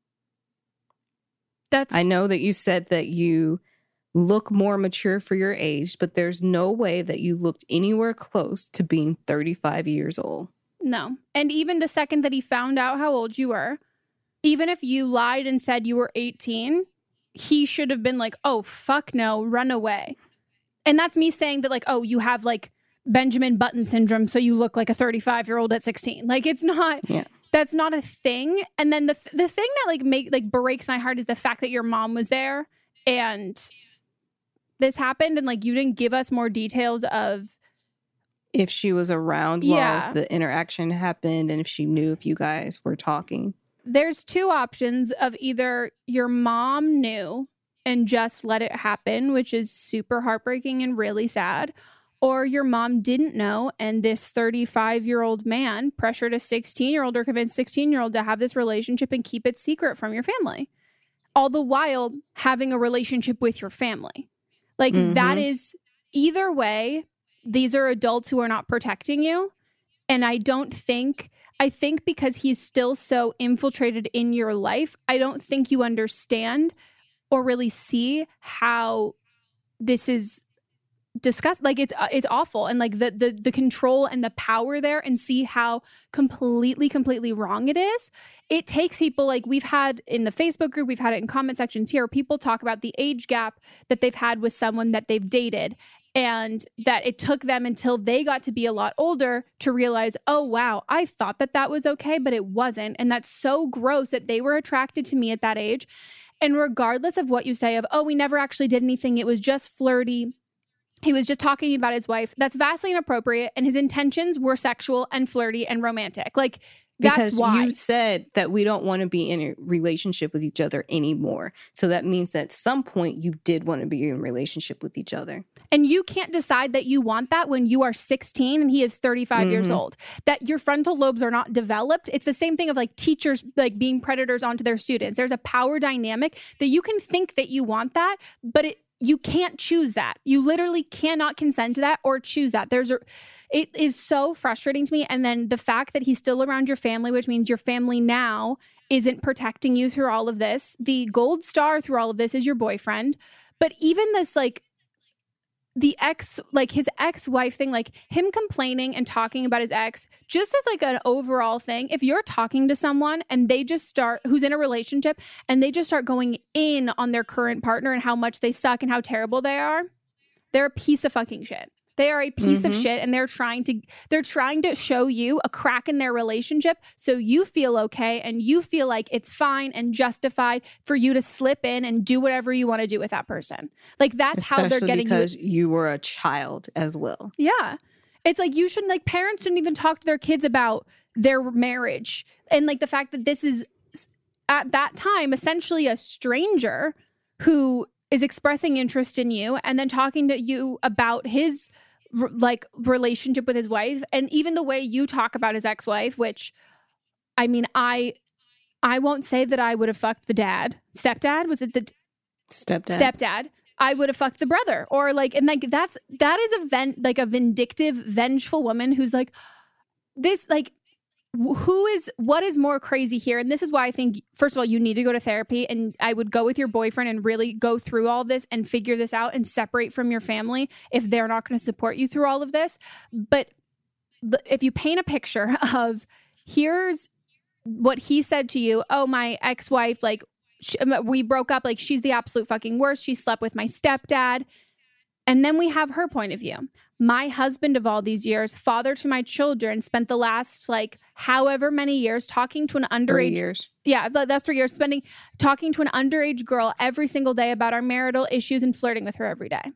That's I know that you said that you look more mature for your age, but there's no way that you looked anywhere close to being thirty-five years old. No. And even the second that he found out how old you were, even if you lied and said you were eighteen, he should have been like, oh, fuck no, run away. And that's me saying that, like, oh, you have like Benjamin Button syndrome, so you look like a thirty-five-year-old at sixteen. Like, it's not, yeah. That's not a thing. And then the the thing that like make like breaks my heart is the fact that your mom was there and this happened and like you didn't give us more details of if she was around yeah. while the interaction happened and if she knew if you guys were talking. There's two options of either your mom knew and just let it happen, which is super heartbreaking and really sad, or your mom didn't know and this thirty-five-year-old man pressured a sixteen-year-old or convinced sixteen-year-old to have this relationship and keep it secret from your family, all the while having a relationship with your family. Like, mm-hmm. that is, either way, these are adults who are not protecting you. And I don't think, I think because he's still so infiltrated in your life, I don't think you understand or really see how this is discussed. Like, it's uh, it's awful. And like the, the the control and the power there, and see how completely, completely wrong it is. It takes people, like we've had in the Facebook group, we've had it in comment sections here, people talk about the age gap that they've had with someone that they've dated. And that it took them until they got to be a lot older to realize, oh, wow, I thought that that was okay, but it wasn't. And that's so gross that they were attracted to me at that age. And regardless of what you say of, oh, we never actually did anything, it was just flirty, he was just talking about his wife, that's vastly inappropriate. And his intentions were sexual and flirty and romantic. Like, that's because why. You said that we don't want to be in a relationship with each other anymore. So that means that at some point you did want to be in a relationship with each other. And you can't decide that you want that when you are sixteen and he is thirty-five mm-hmm. years old. That your frontal lobes are not developed. It's the same thing of like teachers like being predators onto their students. There's a power dynamic that you can think that you want that, but it you can't choose that. You literally cannot consent to that or choose that. There's a, it is so frustrating to me. And then the fact that he's still around your family, which means your family now isn't protecting you through all of this. The gold star through all of this is your boyfriend. But even this, like, the ex, like his ex-wife thing, like him complaining and talking about his ex, just as like an overall thing, if you're talking to someone and they just start, who's in a relationship, and they just start going in on their current partner and how much they suck and how terrible they are, they're a piece of fucking shit. They are a piece mm-hmm. of shit, and they're trying to they're trying to show you a crack in their relationship so you feel okay and you feel like it's fine and justified for you to slip in and do whatever you want to do with that person. Like, that's Especially how they're getting because you. you were a child as well. Yeah. It's like you shouldn't, like, parents shouldn't even talk to their kids about their marriage. And like the fact that this is at that time essentially a stranger who is expressing interest in you and then talking to you about his like relationship with his wife, and even the way you talk about his ex-wife, which I mean, I I won't say that I would have fucked the dad. Stepdad? Was it the stepdad? Stepdad. I would have fucked the brother. Or like, and like that's that is a ven- like a vindictive, vengeful woman who's like, this, like, who is, what is more crazy here? And this is why I think, first of all, you need to go to therapy, and I would go with your boyfriend and really go through all this and figure this out and separate from your family if they're not going to support you through all of this. But if you paint a picture of, here's what he said to you, oh, my ex-wife, like, she, we broke up, like, she's the absolute fucking worst. She slept with my stepdad. And then we have her point of view. My husband of all these years, father to my children, spent the last like however many years talking to an underage. Three years. Yeah, that's three years spending talking to an underage girl every single day about our marital issues and flirting with her every day.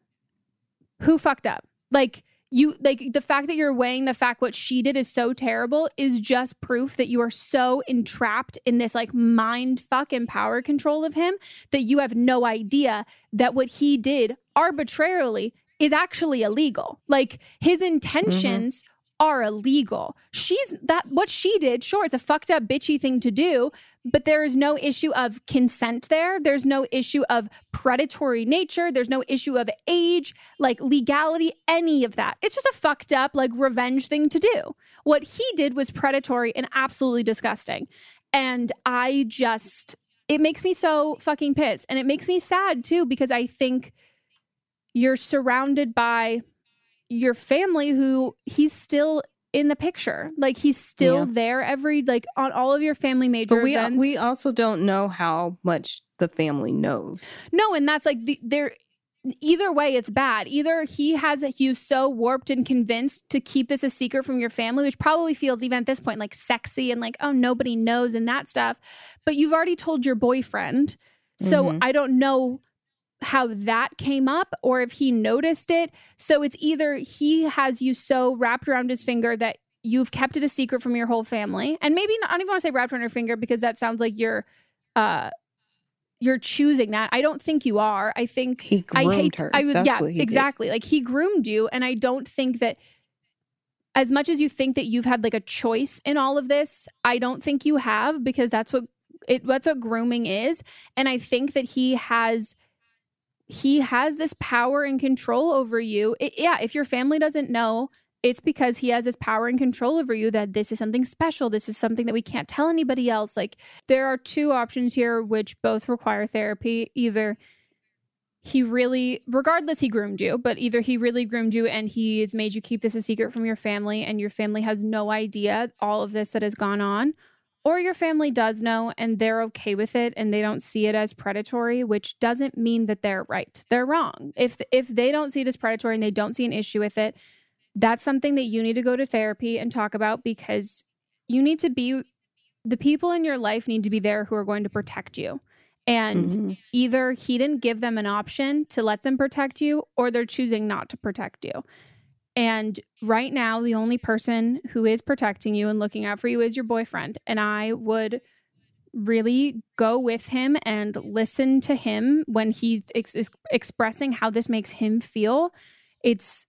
Who fucked up? Like you, like the fact that you're weighing the fact what she did is so terrible is just proof that you are so entrapped in this like mind fuck and power control of him that you have no idea that what he did arbitrarily is actually illegal. Like his intentions mm-hmm. are illegal. She's that what she did, sure, it's a fucked up bitchy thing to do, but there is no issue of consent there. There's no issue of predatory nature. There's no issue of age, like legality, any of that. It's just a fucked up like revenge thing to do. What he did was predatory and absolutely disgusting. And I just, it makes me so fucking pissed. And it makes me sad too, because I think you're surrounded by your family who he's still in the picture. Like he's still yeah. there every, like on all of your family major but we, events. We also don't know how much the family knows. No, and that's like, the, they're, either way, it's bad. Either he has you so warped and convinced to keep this a secret from your family, which probably feels even at this point like sexy and like, oh, nobody knows and that stuff. But you've already told your boyfriend. So mm-hmm. I don't know how that came up or if he noticed it. So it's either he has you so wrapped around his finger that you've kept it a secret from your whole family. And maybe not, I don't even want to say wrapped around your finger because that sounds like you're uh you're choosing that. I don't think you are. I think he groomed I hate, her. I was That's yeah, what he exactly. did. Like he groomed you. And I don't think that as much as you think that you've had like a choice in all of this, I don't think you have, because that's what it that's what grooming is. And I think that he has He has this power and control over you. It, yeah, if your family doesn't know, it's because he has this power and control over you that this is something special. This is something that we can't tell anybody else. Like there are two options here, which both require therapy. Either he really, regardless, he groomed you, but either he really groomed you and he has made you keep this a secret from your family and your family has no idea all of this that has gone on. Or your family does know and they're okay with it and they don't see it as predatory, which doesn't mean that they're right. They're wrong. If if they don't see it as predatory and they don't see an issue with it, that's something that you need to go to therapy and talk about, because you need to be, the people in your life need to be there who are going to protect you. And mm-hmm. either he didn't give them an option to let them protect you or they're choosing not to protect you. And right now, the only person who is protecting you and looking out for you is your boyfriend. And I would really go with him and listen to him when he ex- is expressing how this makes him feel. It's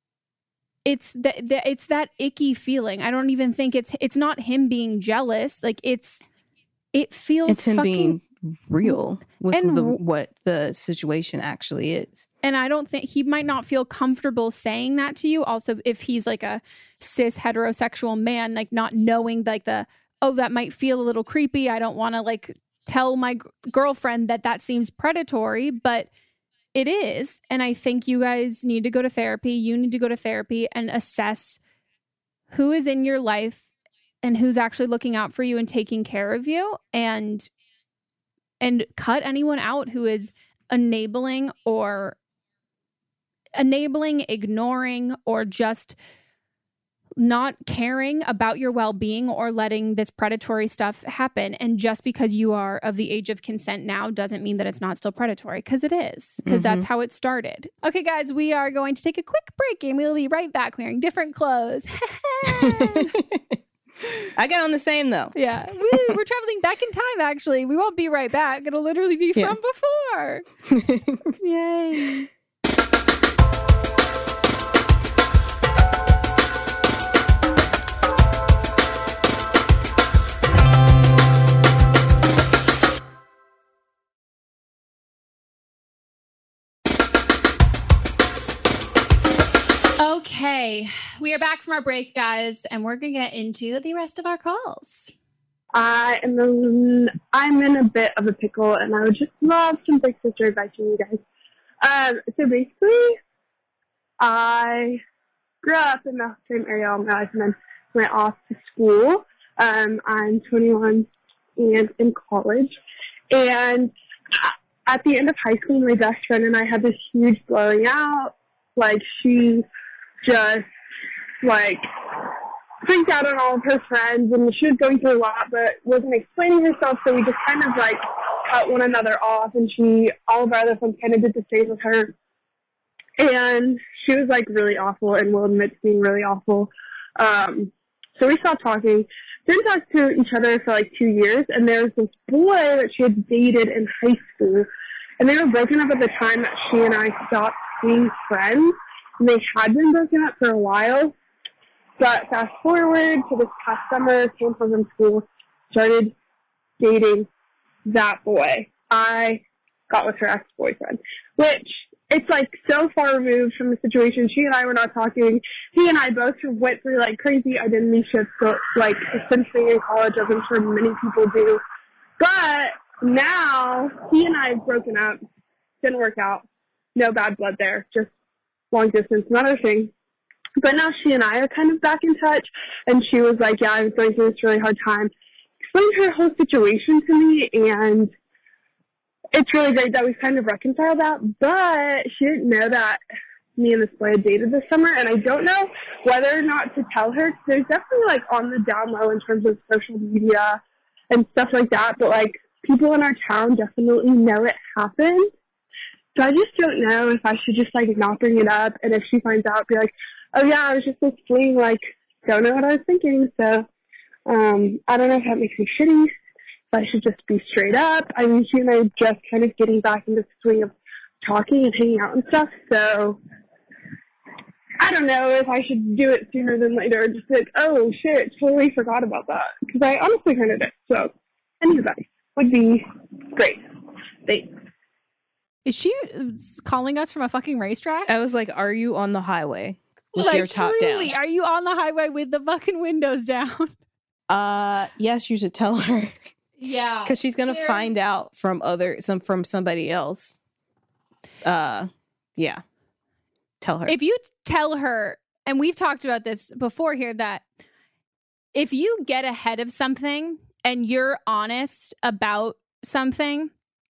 it's the, the, it's that icky feeling. I don't even think it's it's not him being jealous. Like it's it feels it's him fucking being real with and, the, what the situation actually is. And I don't think he might not feel comfortable saying that to you. Also, if he's like a cis heterosexual man, like not knowing like the, oh, that might feel a little creepy. I don't want to like tell my g- girlfriend that that seems predatory, but it is. And I think you guys need to go to therapy. You need to go to therapy and assess who is in your life and who's actually looking out for you and taking care of you, and and cut anyone out who is enabling or enabling, ignoring, or just not caring about your well-being or letting this predatory stuff happen. And just because you are of the age of consent now doesn't mean that it's not still predatory, because it is, because mm-hmm. that's how it started. Okay, guys, we are going to take a quick break and we'll be right back wearing different clothes. I got on the same though. Yeah. Woo, we're traveling back in time, actually. We won't be right back. It'll literally be yeah. from before. Yay. Okay, we are back from our break, guys, and we're going to get into the rest of our calls. I am in, I'm in a bit of a pickle, and I would just love some big sister advice from you guys. Um, so basically, I grew up in the same area all my life, and then went off to school. Um, I'm twenty-one and in college, and at the end of high school, my best friend and I had this huge blowing out. Like, she just, like, freaked out on all of her friends, and she was going through a lot, but wasn't explaining herself, so we just kind of, like, cut one another off, and she, all of our other friends kind of did the same with her. And she was, like, really awful, and will admit to being really awful. Um, so we stopped talking. Didn't talk to each other for, like, two years, and there was this boy that she had dated in high school, and they were broken up at the time that she and I stopped being friends, and they had been broken up for a while. But fast forward to this past summer, came home from school, started dating that boy. I got with her ex-boyfriend, which it's like so far removed from the situation. She and I were not talking. He and I both went through like crazy identity shifts, so, like essentially in college, as I'm sure many people do. But now he and I have broken up. Didn't work out. No bad blood there. Just long distance, another thing. But now she and I are kind of back in touch, and she was like, yeah, I was going through this really hard time. Explained her whole situation to me, and it's really great that we've kind of reconciled that, but she didn't know that me and this boy had dated this summer, and I don't know whether or not to tell her. There's definitely, like, on the down low in terms of social media and stuff like that, but, like, people in our town definitely know it happened. So I just don't know if I should just, like, not bring it up, and if she finds out, be like, oh, yeah, I was just this fling, like, don't know what I was thinking. So um, I don't know if that makes me shitty, if I should just be straight up. I mean, she and I are just kind of getting back into the swing of talking and hanging out and stuff. So I don't know if I should do it sooner than later or just like, oh, shit, totally forgot about that. Because I honestly kind of did. So any advice would be great. Thanks. Is she calling us from a fucking racetrack? I was like, are you on the highway? With like, your top truly, down. Are you on the highway with the fucking windows down? Uh, yes, you should tell her. Yeah, because she's gonna Here. find out from other some from somebody else. Uh, yeah, tell her. If you tell her, and we've talked about this before here, that if you get ahead of something and you're honest about something,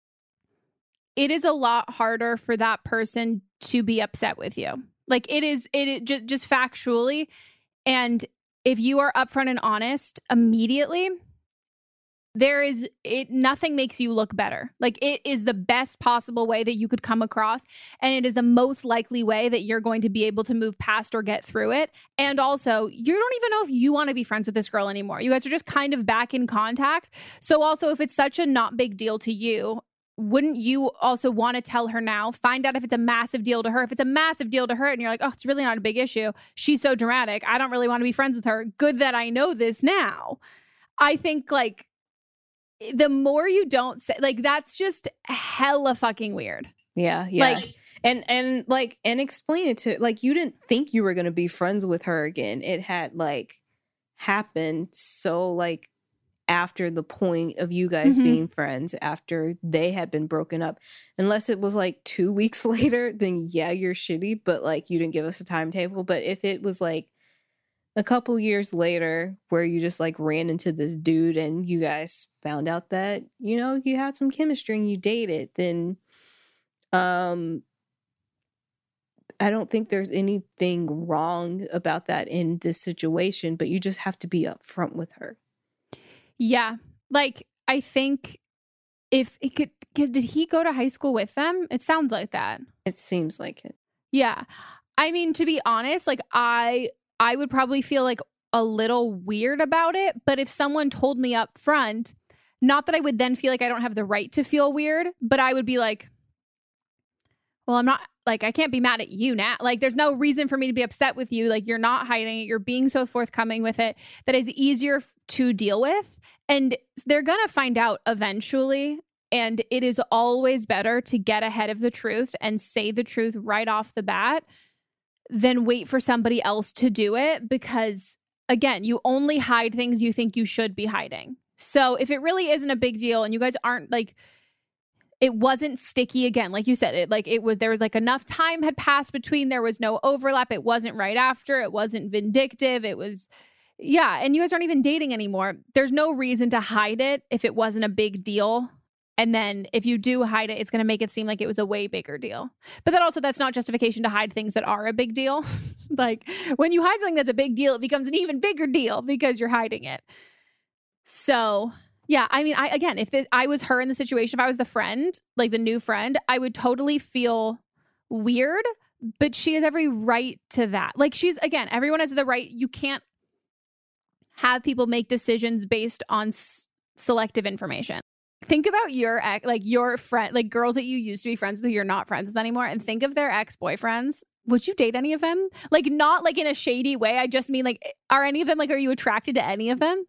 it is a lot harder for that person to be upset with you. Like it is, it, it just, just factually. And if you are upfront and honest immediately, there is it. Nothing makes you look better. Like it is the best possible way that you could come across. And it is the most likely way that you're going to be able to move past or get through it. And also, you don't even know if you want to be friends with this girl anymore. You guys are just kind of back in contact. So also, if it's such a not big deal to you, wouldn't you also want to tell her now? Find out if it's a massive deal to her. If it's a massive deal to her and you're like, oh, it's really not a big issue. She's so dramatic. I don't really want to be friends with her. Good that I know this now. I think like the more you don't say, like that's just hella fucking weird. Yeah, yeah. Like, and and like and explain it to like you didn't think you were going to be friends with her again. It had like happened so like after the point of you guys mm-hmm. being friends, after they had been broken up. Unless it was like two weeks later, then yeah, you're shitty, but like you didn't give us a timetable. But if it was like a couple years later where you just like ran into this dude and you guys found out that, you know, you had some chemistry and you dated, then um I don't think there's anything wrong about that in this situation, but you just have to be upfront with her. Yeah. Like, I think if it could, could, did he go to high school with them? It sounds like that. It seems like it. Yeah. I mean, to be honest, like I, I would probably feel like a little weird about it. But if someone told me up front, not that I would then feel like I don't have the right to feel weird, but I would be like, well, I'm not like, I can't be mad at you now. Like, there's no reason for me to be upset with you. Like, you're not hiding it. You're being so forthcoming with it that is easier f- to deal with. And they're going to find out eventually. And it is always better to get ahead of the truth and say the truth right off the bat than wait for somebody else to do it. Because, again, you only hide things you think you should be hiding. So if it really isn't a big deal and you guys aren't like, it wasn't sticky again. Like you said, it like it was, there was like enough time had passed between, there was no overlap. It wasn't right after. It wasn't vindictive. It was, yeah. And you guys aren't even dating anymore. There's no reason to hide it if it wasn't a big deal. And then if you do hide it, it's going to make it seem like it was a way bigger deal. But then also that's not justification to hide things that are a big deal. Like when you hide something that's a big deal, it becomes an even bigger deal because you're hiding it. So yeah, I mean, I again, if the, I was her in the situation, if I was the friend, like the new friend, I would totally feel weird, but she has every right to that. Like she's, again, everyone has the right. You can't have people make decisions based on s- selective information. Think about your ex, like your friend, like girls that you used to be friends with who you're not friends with anymore, and think of their ex-boyfriends. Would you date any of them? Like not like in a shady way. I just mean like, are any of them like, are you attracted to any of them?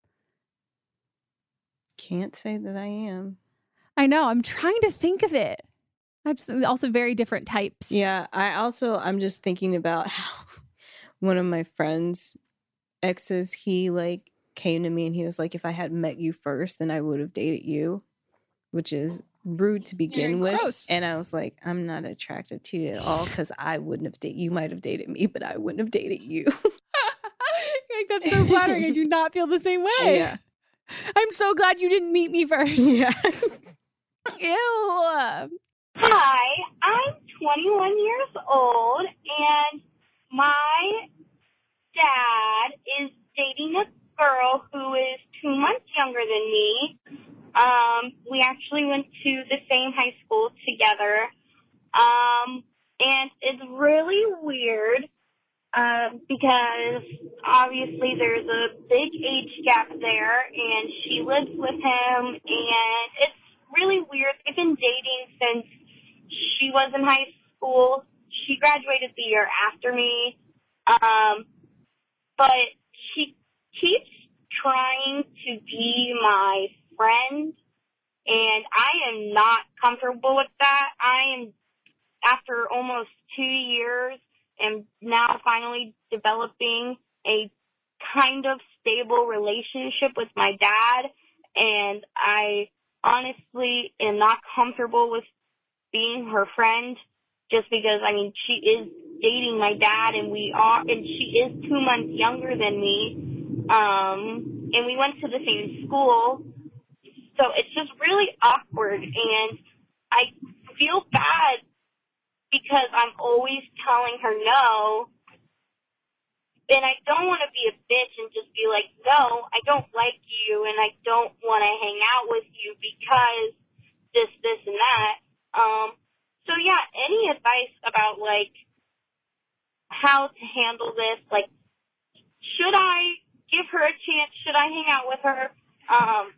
Can't say that I am. I know. I'm trying to think of it. I just also very different types. Yeah. I also, I'm just thinking about how one of my friends' exes, he like came to me and he was like, if I had met you first, then I would have dated you, which is rude to begin You're with. gross. And I was like, I'm not attracted to you at all because I wouldn't have dated you. Might have dated me, but I wouldn't have dated you. Like, that's so flattering. I do not feel the same way. Yeah. I'm so glad you didn't meet me first. Yeah. Ew. Hi, I'm twenty-one years old, and my dad is dating a girl who is two months younger than me. Um, we actually went to the same high school together, um, and it's really weird uh, because obviously there's a big age gap there, and she lives with him, and it's really weird. They've been dating since she was in high school. She graduated the year after me, um, but she keeps trying to be my friend, and I am not comfortable with that. I am, after almost two years, am now finally developing a kind of stable relationship with my dad, and I honestly am not comfortable with being her friend just because, I mean, she is dating my dad, and we are, and she is two months younger than me, um, and we went to the same school, so it's just really awkward, and I feel bad because I'm always telling her no, and I don't want to be a bitch and just be like, no, I don't like you, and I don't want to hang out with you because this, this, and that. Um, so yeah, any advice about like how to handle this? Like, should I give her a chance? Should I hang out with her? Um,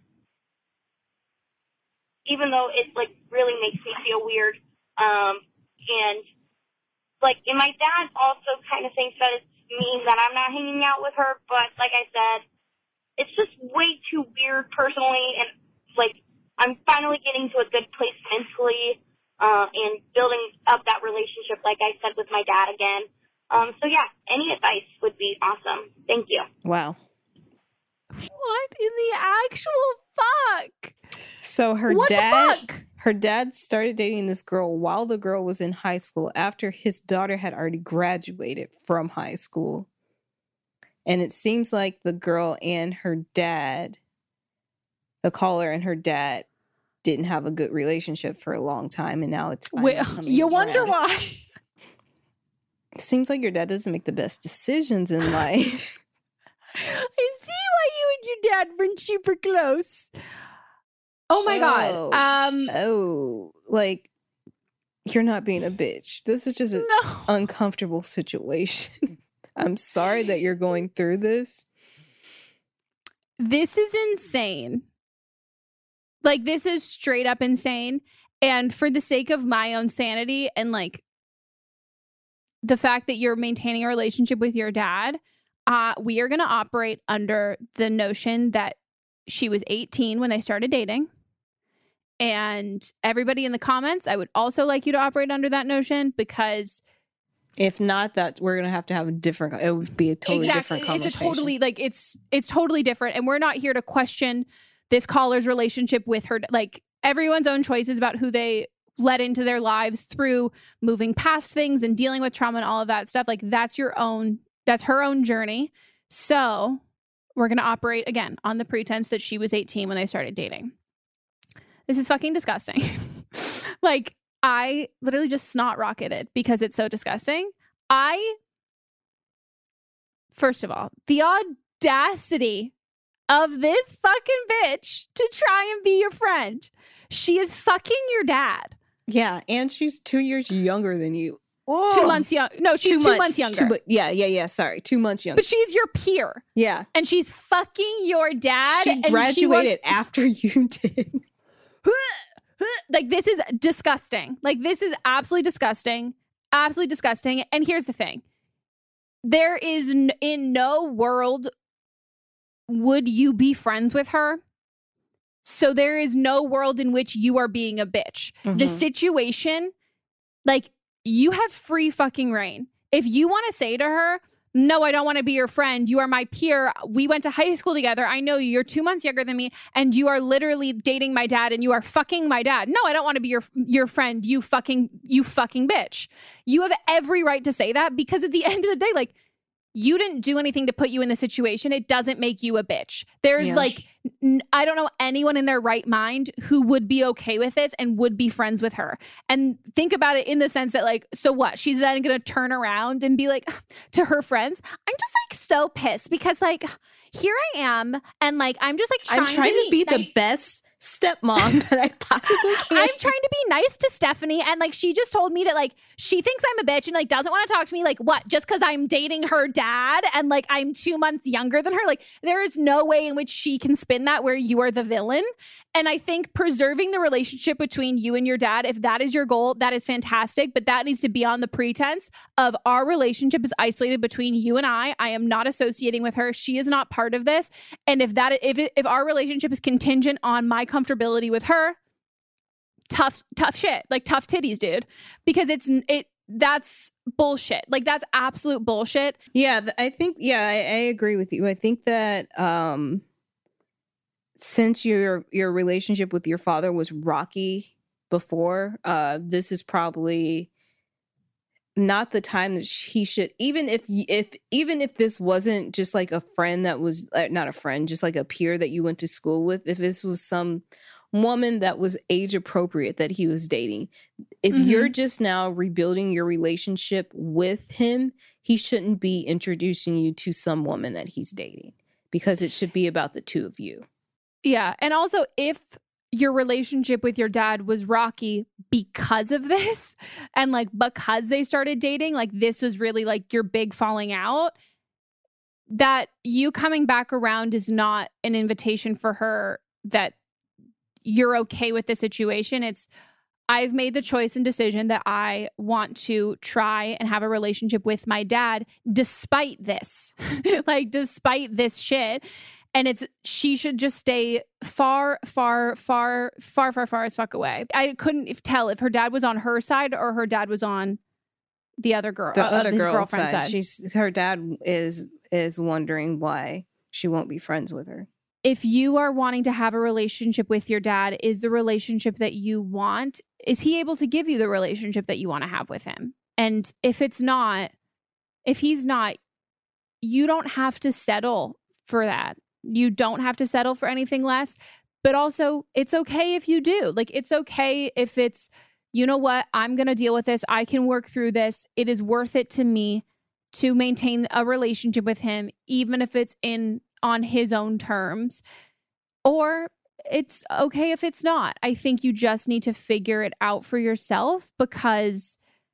even though it like really makes me feel weird. Um, and like, and my dad also kind of thinks that it means that I'm not hanging out with her. But like I said, it's just way too weird personally. And like, I'm finally getting to a good place mentally. Uh, and building up that relationship, like I said, with my dad again. Um, so, yeah, any advice would be awesome. Thank you. Wow. What in the actual fuck? So her What the dad, fuck? her dad started dating this girl while the girl was in high school after his daughter had already graduated from high school. And it seems like the girl and her dad, the caller and her dad, didn't have a good relationship for a long time, and now it's Wait, you wonder around. why? Seems like your dad doesn't make the best decisions in life. I see why you and your dad weren't super close. Oh my Oh. god. Um Oh, like, you're not being a bitch. This is just an no. uncomfortable situation. I'm sorry that you're going through this. This is insane. Like, this is straight up insane. And for the sake of my own sanity and like the fact that you're maintaining a relationship with your dad, uh, we are going to operate under the notion that she was eighteen when they started dating. And everybody in the comments, I would also like you to operate under that notion, because if not, that we're gonna have to have a different. It would be a totally exactly, different conversation. It's a totally like it's it's totally different, and we're not here to question this caller's relationship with her. Like, everyone's own choices about who they let into their lives through moving past things and dealing with trauma and all of that stuff. Like, that's your own. That's her own journey. So we're gonna operate again on the pretense that she was eighteen when they started dating. This is fucking disgusting. Like, I literally just snot rocketed because it's so disgusting. I, first of all, the audacity of this fucking bitch to try and be your friend. She is fucking your dad. Yeah, and she's two years younger than you. Whoa. Two months young. No, she's two, two months, months younger. Two, yeah, yeah, yeah. Sorry, two months younger. But she's your peer. Yeah. And she's fucking your dad. She and graduated she wants- after you did. Like, this is disgusting. Like, this is absolutely disgusting. Absolutely disgusting. And here's the thing. There is n- in no world would you be friends with her. So there is no world in which you are being a bitch. Mm-hmm. The situation, like, you have free fucking reign. If you want to say to her, no, I don't want to be your friend. You are my peer. We went to high school together. I know you. You're two months younger than me. And you are literally dating my dad and you are fucking my dad. No, I don't want to be your your friend. You fucking, you fucking bitch. You have every right to say that because at the end of the day, like, you didn't do anything to put you in the situation. It doesn't make you a bitch. There's yeah. like, n- I don't know anyone in their right mind who would be okay with this and would be friends with her. And think about it in the sense that, like, so what? She's then going to turn around and be like to her friends, I'm just like so pissed because like, here I am. And like, I'm just like trying, I'm trying to be, to be nice. the best stepmom that I possibly can. I'm trying to be nice to Stephanie. And like, she just told me that like, she thinks I'm a bitch and like doesn't want to talk to me. Like what? Just because I'm dating her dad and like, I'm two months younger than her. Like there is no way in which she can spin that where you are the villain. And I think preserving the relationship between you and your dad, if that is your goal, that is fantastic. But that needs to be on the pretense of our relationship is isolated between you and I. I am not associating with her. She is not part of this. And if that, if it, if our relationship is contingent on my comfortability with her, tough, tough shit, like tough titties, dude, because it's, it, that's bullshit. Like that's absolute bullshit. Yeah. I think, yeah, I, I agree with you. I think that, um, since your, your relationship with your father was rocky before, uh, this is probably not the time that he should, even if, if, even if this wasn't just like a friend that was uh, not a friend, just like a peer that you went to school with, if this was some woman that was age appropriate that he was dating, if mm-hmm. you're just now rebuilding your relationship with him, he shouldn't be introducing you to some woman that he's dating because it should be about the two of you. Yeah. And also if your relationship with your dad was rocky because of this and like because they started dating, like this was really like your big falling out, that you coming back around is not an invitation for her that you're okay with the situation. It's, I've made the choice and decision that I want to try and have a relationship with my dad despite this, like despite this shit. And it's, she should just stay far, far, far, far, far, far as fuck away. I couldn't if tell if her dad was on her side or her dad was on the other girl, the uh, other his girl's girlfriend's side. side. She's, her dad is, is wondering why she won't be friends with her. If you are wanting to have a relationship with your dad, is the relationship that you want, is he able to give you the relationship that you want to have with him? And if it's not, if he's not, you don't have to settle for that. You don't have to settle for anything less, but also it's okay if you do. Like, it's okay if it's, you know what, I'm going to deal with this. I can work through this. It is worth it to me to maintain a relationship with him, even if it's in on his own terms, or it's okay if it's not. I think you just need to figure it out for yourself because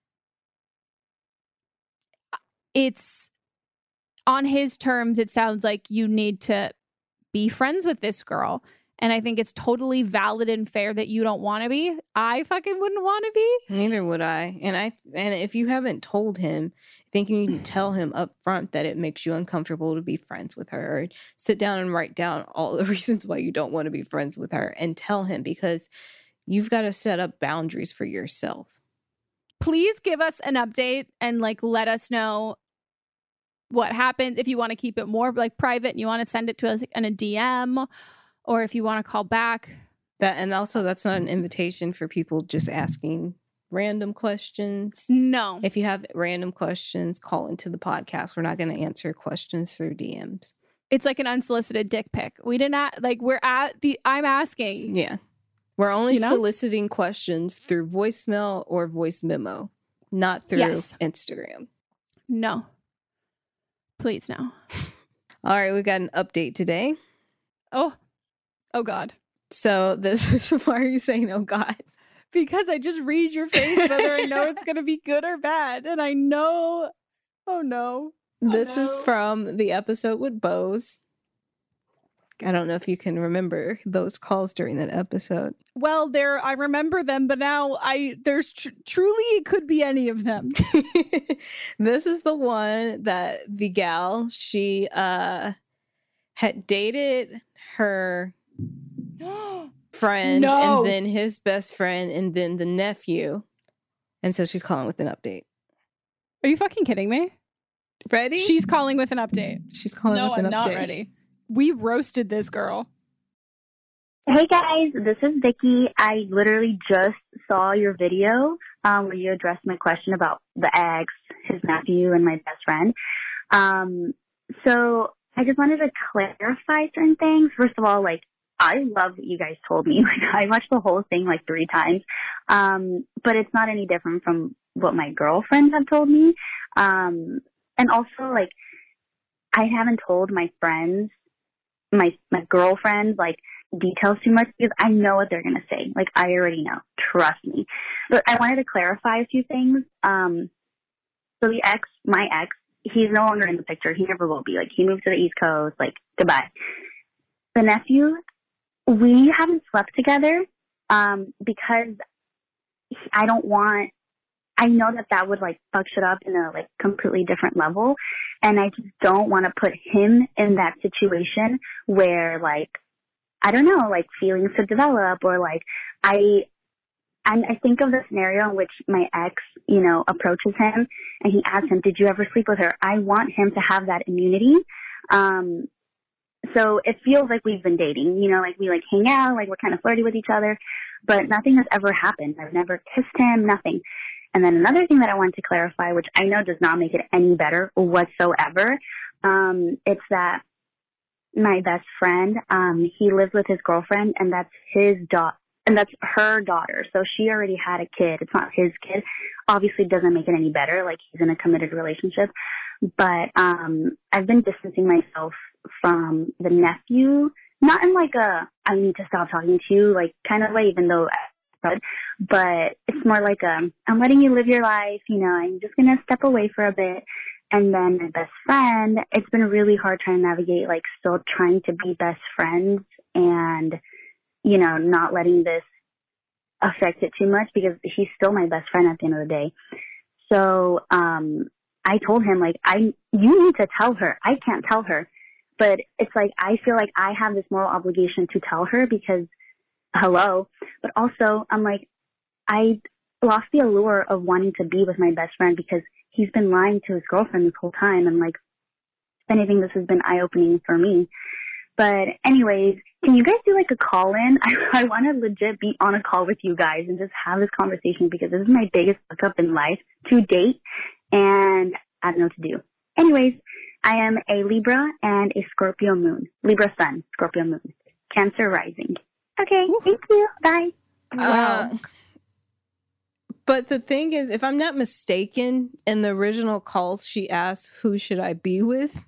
it's on his terms. It sounds like you need to be friends with this girl. And I think it's totally valid and fair that you don't want to be. I fucking wouldn't want to be. Neither would I. And I and if you haven't told him, I think you need to tell him up front that it makes you uncomfortable to be friends with her. Or sit down and write down all the reasons why you don't want to be friends with her and tell him, because you've got to set up boundaries for yourself. Please give us an update and like let us know what happened. If you want to keep it more like private and you want to send it to us in a D M, or if you want to call back. That, and also that's not an invitation for people just asking random questions. No. If you have random questions, call into the podcast. We're not going to answer questions through D Ms. It's like an unsolicited dick pic. We didn't, like, we're at the, I'm asking. Yeah. We're only You know? soliciting questions through voicemail or voice memo, not through Yes. Instagram. No. Please, no. All right, we got an update today. Oh. Oh, God. So this is, why are you saying, oh, God? Because I just read your face whether I know it's going to be good or bad. And I know, oh, no. Oh, This no. is from the episode with Bose. I don't know if you can remember those calls during that episode. Well, there, I remember them, but now I, there's tr- truly, it could be any of them. This is the one that the gal, she uh, had dated her friend No. and then his best friend and then the nephew. And so she's calling with an update. Are you fucking kidding me? Ready? She's calling with an update. She's calling no, with an I'm update. not ready. We roasted this girl. Hey guys, this is Vicky. I literally just saw your video um, where you addressed my question about the ex, his nephew, and my best friend. Um, so I just wanted to clarify certain things. First of all, like, I love what you guys told me. Like, I watched the whole thing like three times, um, but it's not any different from what my girlfriends have told me. Um, and also, like, I haven't told my friends, my my girlfriends, like, details too much because I know what they're going to say. Like, I already know. Trust me. But I wanted to clarify a few things. Um, so the ex, my ex, he's no longer in the picture. He never will be. Like, he moved to the East Coast. Like, goodbye. The nephew, we haven't slept together um, because I don't want, I know that that would, like, fuck shit up in a, like, completely different level. And I just don't want to put him in that situation where, like, I don't know, like, feelings could develop, or like I, I, I think of the scenario in which my ex, you know, approaches him and he asks him, "Did you ever sleep with her?" I want him to have that immunity. Um, so it feels like we've been dating, you know, like we like hang out, like we're kind of flirty with each other, but nothing has ever happened. I've never kissed him, nothing. And then another thing that I wanted to clarify, which I know does not make it any better whatsoever, um, it's that my best friend, um, he lives with his girlfriend, and that's his daughter, and that's her daughter. So she already had a kid. It's not his kid. Obviously, it doesn't make it any better. Like, he's in a committed relationship. But um, I've been distancing myself from the nephew, not in like a I need to stop talking to you like kind of way, even though, but it's more like a I'm letting you live your life. You know, I'm just gonna step away for a bit. And then my best friend, it's been really hard trying to navigate, like, still trying to be best friends and, you know, not letting this affect it too much because he's still my best friend at the end of the day. So um, I told him, like, I you need to tell her. I can't tell her. But it's like I feel like I have this moral obligation to tell her because, hello. But also, I'm like, I lost the allure of wanting to be with my best friend because he's been lying to his girlfriend this whole time. And, like, if anything, this has been eye-opening for me. But anyways, can you guys do, like, a call-in? I, I want to legit be on a call with you guys and just have this conversation because this is my biggest fuck-up in life to date, and I don't know what to do. Anyways, I am a Libra and a Scorpio moon. Libra sun, Scorpio moon. Cancer rising. Okay, Oof. Thank you. Bye. Wow. Uh, But the thing is, if I'm not mistaken, in the original calls, she asked, "Who should I be with?"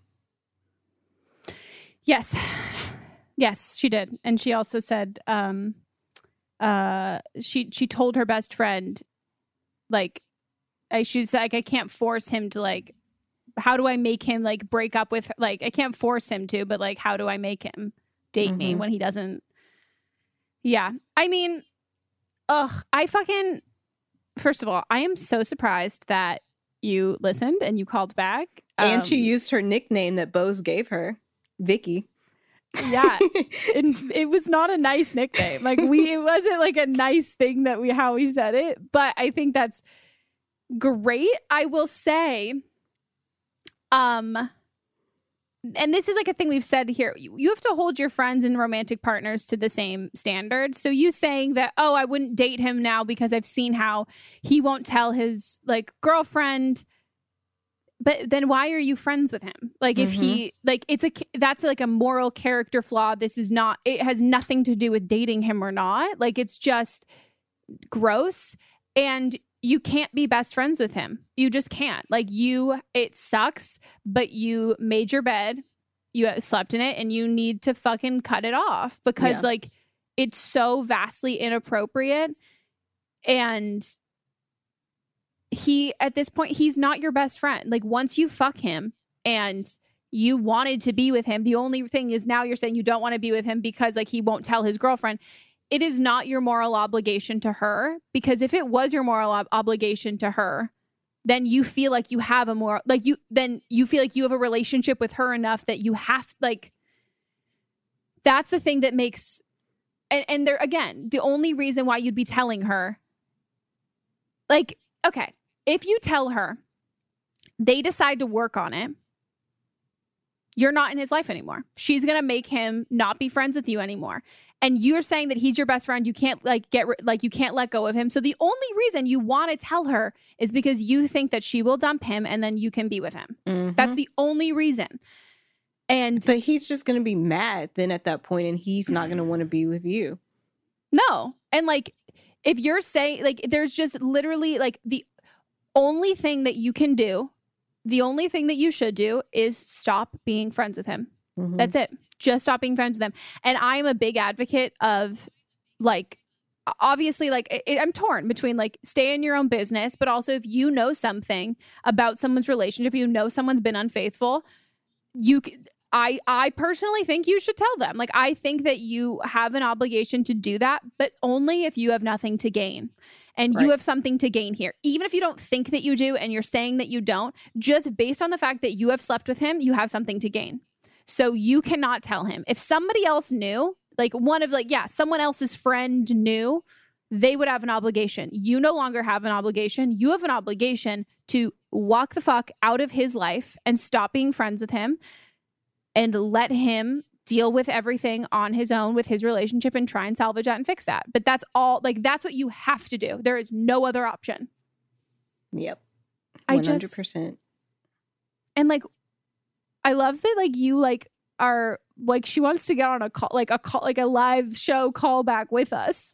Yes. Yes, she did. And she also said, um, uh, she, she told her best friend, like, I, she's like, I can't force him to, like, how do I make him, like, break up with, like, I can't force him to, but, like, how do I make him date mm-hmm. me when he doesn't? Yeah. I mean, ugh, I fucking... First of all, I am so surprised that you listened and you called back. Um, and she used her nickname that Bose gave her, Vicky. Yeah. it, it was not a nice nickname. Like, we, it wasn't like a nice thing that we, how we said it, but I think that's great. I will say, um, and this is like a thing we've said here, you, you have to hold your friends and romantic partners to the same standard. So you saying that, oh, I wouldn't date him now because I've seen how he won't tell his, like, girlfriend but then why are you friends with him? Like if mm-hmm. he, like it's a, that's like a moral character flaw. This is not, it has nothing to do with dating him or not. Like it's just gross. And you can't be best friends with him. You just can't. Like you, it sucks, but you made your bed, you slept in it, and you need to fucking cut it off because yeah. like it's so vastly inappropriate. And he, at this point, he's not your best friend. Like once you fuck him and you wanted to be with him, the only thing is now you're saying you don't want to be with him because like he won't tell his girlfriend. It is not your moral obligation to her, because if it was your moral ob- obligation to her, then you feel like you have a moral, like you, then you feel like you have a relationship with her enough that you have, like, that's the thing that makes, and, and there, again, the only reason why you'd be telling her, like, okay, if you tell her, they decide to work on it, you're not in his life anymore. She's going to make him not be friends with you anymore. And you're saying that he's your best friend. You can't like get, like you can't let go of him. So the only reason you want to tell her is because you think that she will dump him and then you can be with him. Mm-hmm. That's the only reason. And but he's just going to be mad then at that point, and he's not going to want to be with you. No. And like, if you're saying like, there's just literally like the only thing that you can do, the only thing that you should do is stop being friends with him. Mm-hmm. That's it. Just stop being friends with him. And I'm a big advocate of like, obviously, like it, I'm torn between like stay in your own business, but also if you know something about someone's relationship, you know someone's been unfaithful, you I I personally think you should tell them. Like I think that you have an obligation to do that, but only if you have nothing to gain. And right. you have something to gain here. Even if you don't think that you do and you're saying that you don't, just based on the fact that you have slept with him, you have something to gain. So you cannot tell him. If somebody else knew, like one of like, yeah, someone else's friend knew, they would have an obligation. You no longer have an obligation. You have an obligation to walk the fuck out of his life and stop being friends with him and let him deal with everything on his own with his relationship and try and salvage that and fix that. But that's all, like, that's what you have to do. There is no other option. Yep. one hundred percent. I just, and like, I love that, like, you, like, are, like, she wants to get on a call, like, a call, like, a live show callback with us.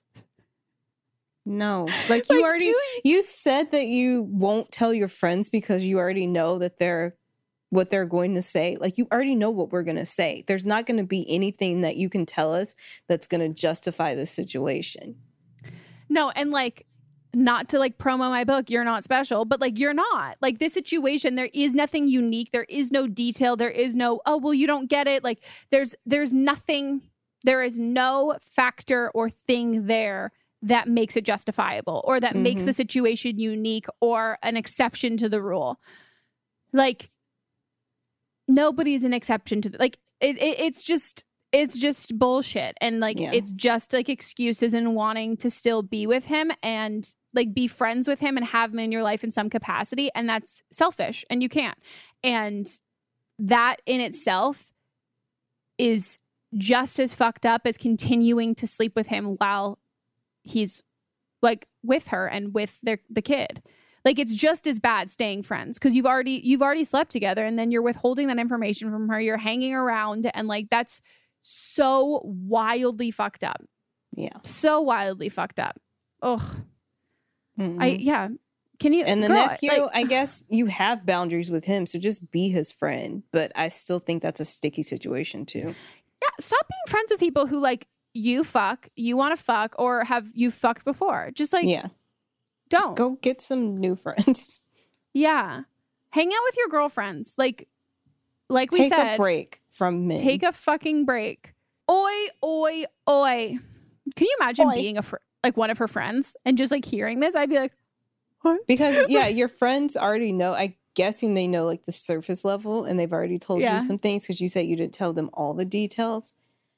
No. Like, you like, already, do- you said that you won't tell your friends because you already know that they're, what they're going to say. Like, you already know what we're going to say. There's not going to be anything that you can tell us that's going to justify the situation. No, and like, not to like promo my book, You're Not Special, but like, you're not. Like, this situation, there is nothing unique. There is no detail. There is no, oh, well, you don't get it. Like, there's there's nothing, there is no factor or thing there that makes it justifiable or that mm-hmm. makes the situation unique or an exception to the rule. Like, nobody's an exception to the, like it, it it's just it's just bullshit, and like yeah. it's just like excuses and wanting to still be with him and like be friends with him and have him in your life in some capacity, and that's selfish and you can't. And that in itself is just as fucked up as continuing to sleep with him while he's like with her and with their the kid. Like, it's just as bad staying friends because you've already you've already slept together, and then you're withholding that information from her. You're hanging around, and like, that's so wildly fucked up. Yeah, so wildly fucked up. Ugh. Mm-hmm. I yeah. Can you and the girl, nephew? Like, I guess you have boundaries with him, so just be his friend. But I still think that's a sticky situation too. Yeah, stop being friends with people who like you fuck, you want to fuck, or have you fucked before. Just like yeah. Don't. Just go get some new friends. Yeah. Hang out with your girlfriends. Like, like we take said. Take a break from men. Take a fucking break. Oi, oi, oi. Can you imagine oi. being a fr- like one of her friends and just like hearing this? I'd be like, what? Because yeah, your friends already know. I'm guessing they know like the surface level, and they've already told yeah. you some things because you said you didn't tell them all the details.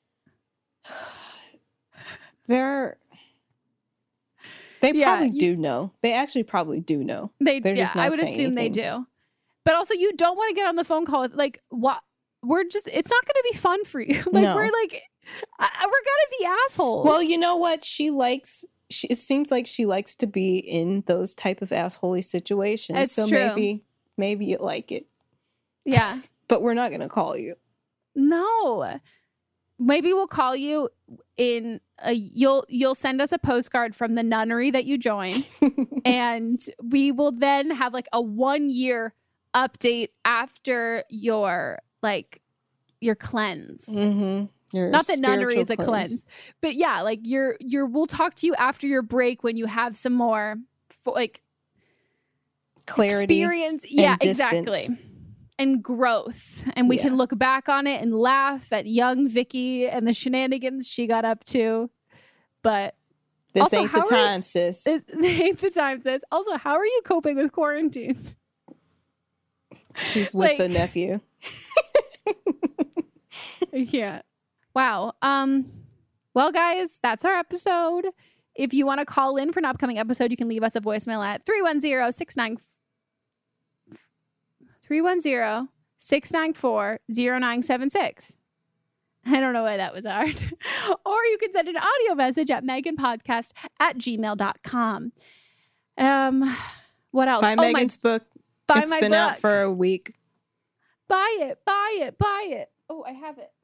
They're... They probably yeah, you, do know. They actually probably do know. They, They're yeah, just not I would saying assume anything. they do. But also, you don't want to get on the phone call with, like, what? We're just, it's not going to be fun for you. Like, no. we're like, I, we're going to be assholes. Well, you know what? She likes, she, it seems like she likes to be in those type of assholey situations. It's so true. maybe maybe you like it. Yeah. But we're not going to call you. No. Maybe we'll call you in a, you'll you'll send us a postcard from the nunnery that you join, and we will then have like a one year update after your like your cleanse. Mm-hmm. Your Not that nunnery is a cleanse. cleanse, but yeah, like you're you're we'll talk to you after your break when you have some more like clarity, experience. Yeah, distance. exactly. And growth. And we Yeah. can look back on it and laugh at young Vicky and the shenanigans she got up to. But This also, ain't the how are time, you- sis. This ain't the time, sis. Also, how are you coping with quarantine? She's with like- the nephew. Yeah. Wow. Um, well, guys, that's our episode. If you want to call in for an upcoming episode, you can leave us a voicemail at three one zero, six nine three one zero, six nine four, zero nine seven six. I don't know why that was hard. Or you can send an audio message at meganpodcast at gmail dot com. Um, what else? Buy Oh, my- Megan's book. buy It's my been out book. for a week. Buy it, buy it, buy it. Oh, I have it.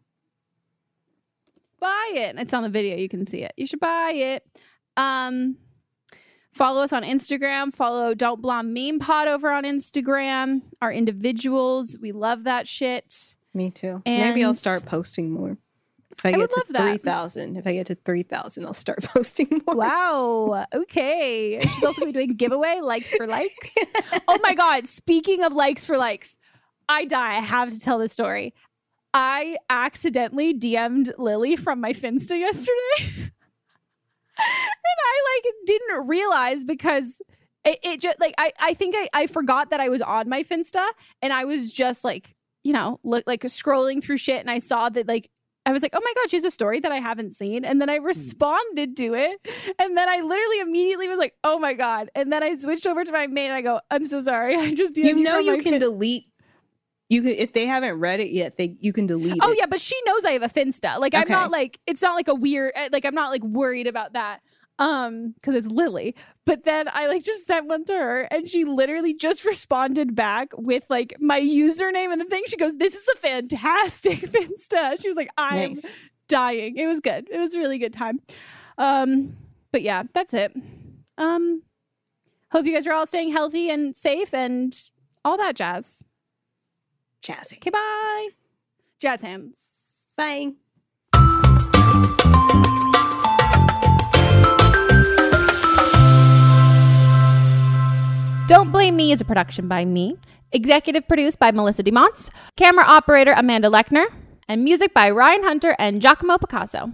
Buy it. It's on the video. You can see it. You should buy it. Um, follow us on Instagram. Follow Don't Blonde Meme Pod over on Instagram. Our individuals. We love that shit. Me too. Maybe I'll And- start posting more. If I, I get would to love that. three thousand, if I get to three thousand, I'll start posting more. Wow. Okay. She's also gonna be doing giveaway likes for likes. Oh my God. Speaking of likes for likes, I die. I have to tell this story. I accidentally D M'd Lily from my Finsta yesterday. And I like didn't realize because it, it just like I, I think I, I forgot that I was on my Finsta, and I was just like, you know, look like scrolling through shit, and I saw that like I was like, oh my God, she has a story that I haven't seen. And then I responded to it. And then I literally immediately was like, oh my God. And then I switched over to my main and I go, I'm so sorry. I just D M'd You know from you my can Fin- delete. You can if they haven't read it yet. They you can delete Oh it. yeah, but she knows I have a Finsta. Like I'm Okay. not like it's not like a weird uh, like I'm not like worried about that. Um, because it's Lily. But then I like just sent one to her and she literally just responded back with like my username and the thing. She goes, this is a fantastic Finsta. She was like, I'm Nice. dying. It was good. It was a really good time. Um, but yeah, that's it. Um, hope you guys are all staying healthy and safe and all that jazz. Jazzy. Okay, bye. Jazz hands. Bye. Don't Blame Me is a production by me. Executive produced by Melissa DeMonts. Camera operator Amanda Lechner. And music by Ryan Hunter and Giacomo Picasso.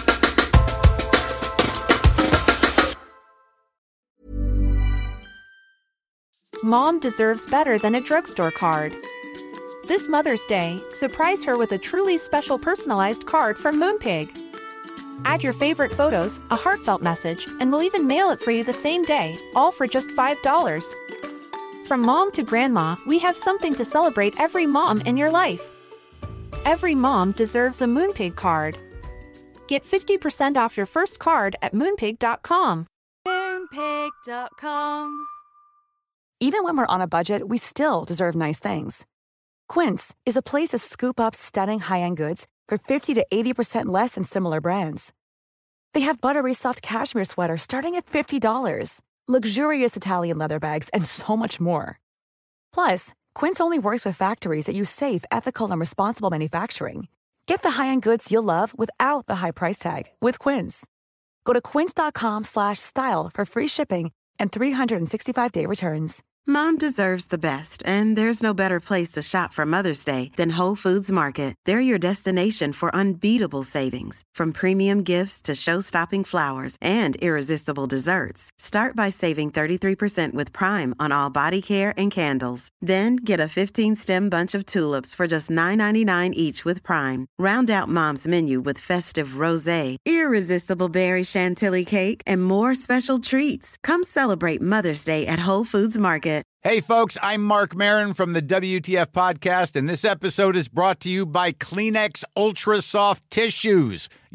Mom deserves better than a drugstore card. This Mother's Day, surprise her with a truly special personalized card from Moonpig. Add your favorite photos, a heartfelt message, and we'll even mail it for you the same day, all for just five dollars. From mom to grandma, we have something to celebrate every mom in your life. Every mom deserves a Moonpig card. Get fifty percent off your first card at moonpig dot com. Moonpig dot com. Even when we're on a budget, we still deserve nice things. Quince is a place to scoop up stunning high-end goods for fifty to eighty percent less than similar brands. They have buttery soft cashmere sweaters starting at fifty dollars, luxurious Italian leather bags, and so much more. Plus, Quince only works with factories that use safe, ethical, and responsible manufacturing. Get the high-end goods you'll love without the high price tag with Quince. Go to quince dot com slash style for free shipping and three sixty-five day returns. Mom deserves the best, and there's no better place to shop for Mother's Day than Whole Foods Market. They're your destination for unbeatable savings, from premium gifts to show-stopping flowers and irresistible desserts. Start by saving thirty-three percent with Prime on all body care and candles. Then get a fifteen-stem bunch of tulips for just nine ninety-nine each with Prime. Round out Mom's menu with festive rosé, irresistible berry chantilly cake, and more special treats. Come celebrate Mother's Day at Whole Foods Market. Hey, folks, I'm Mark Maron from the W T F Podcast, and this episode is brought to you by Kleenex Ultra Soft Tissues.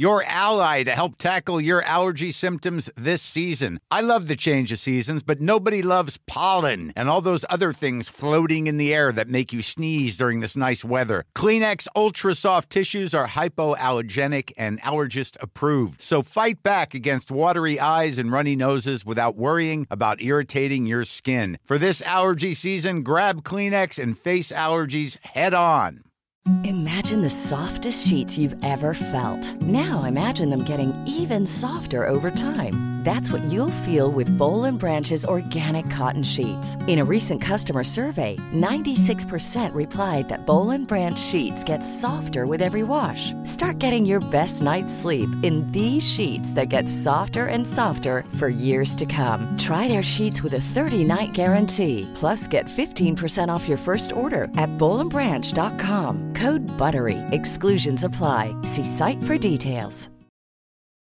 your ally to help tackle your allergy symptoms this season. I love the change of seasons, but nobody loves pollen and all those other things floating in the air that make you sneeze during this nice weather. Kleenex Ultra Soft Tissues are hypoallergenic and allergist approved. So fight back against watery eyes and runny noses without worrying about irritating your skin. For this allergy season, grab Kleenex and face allergies head on. Imagine the softest sheets you've ever felt. Now imagine them getting even softer over time. That's what you'll feel with Boll and Branch's organic cotton sheets. In a recent customer survey, ninety-six percent replied that Boll and Branch sheets get softer with every wash. Start getting your best night's sleep in these sheets that get softer and softer for years to come. Try their sheets with a thirty-night guarantee. Plus, get fifteen percent off your first order at boll and branch dot com. Code BUTTERY. Exclusions apply. See site for details.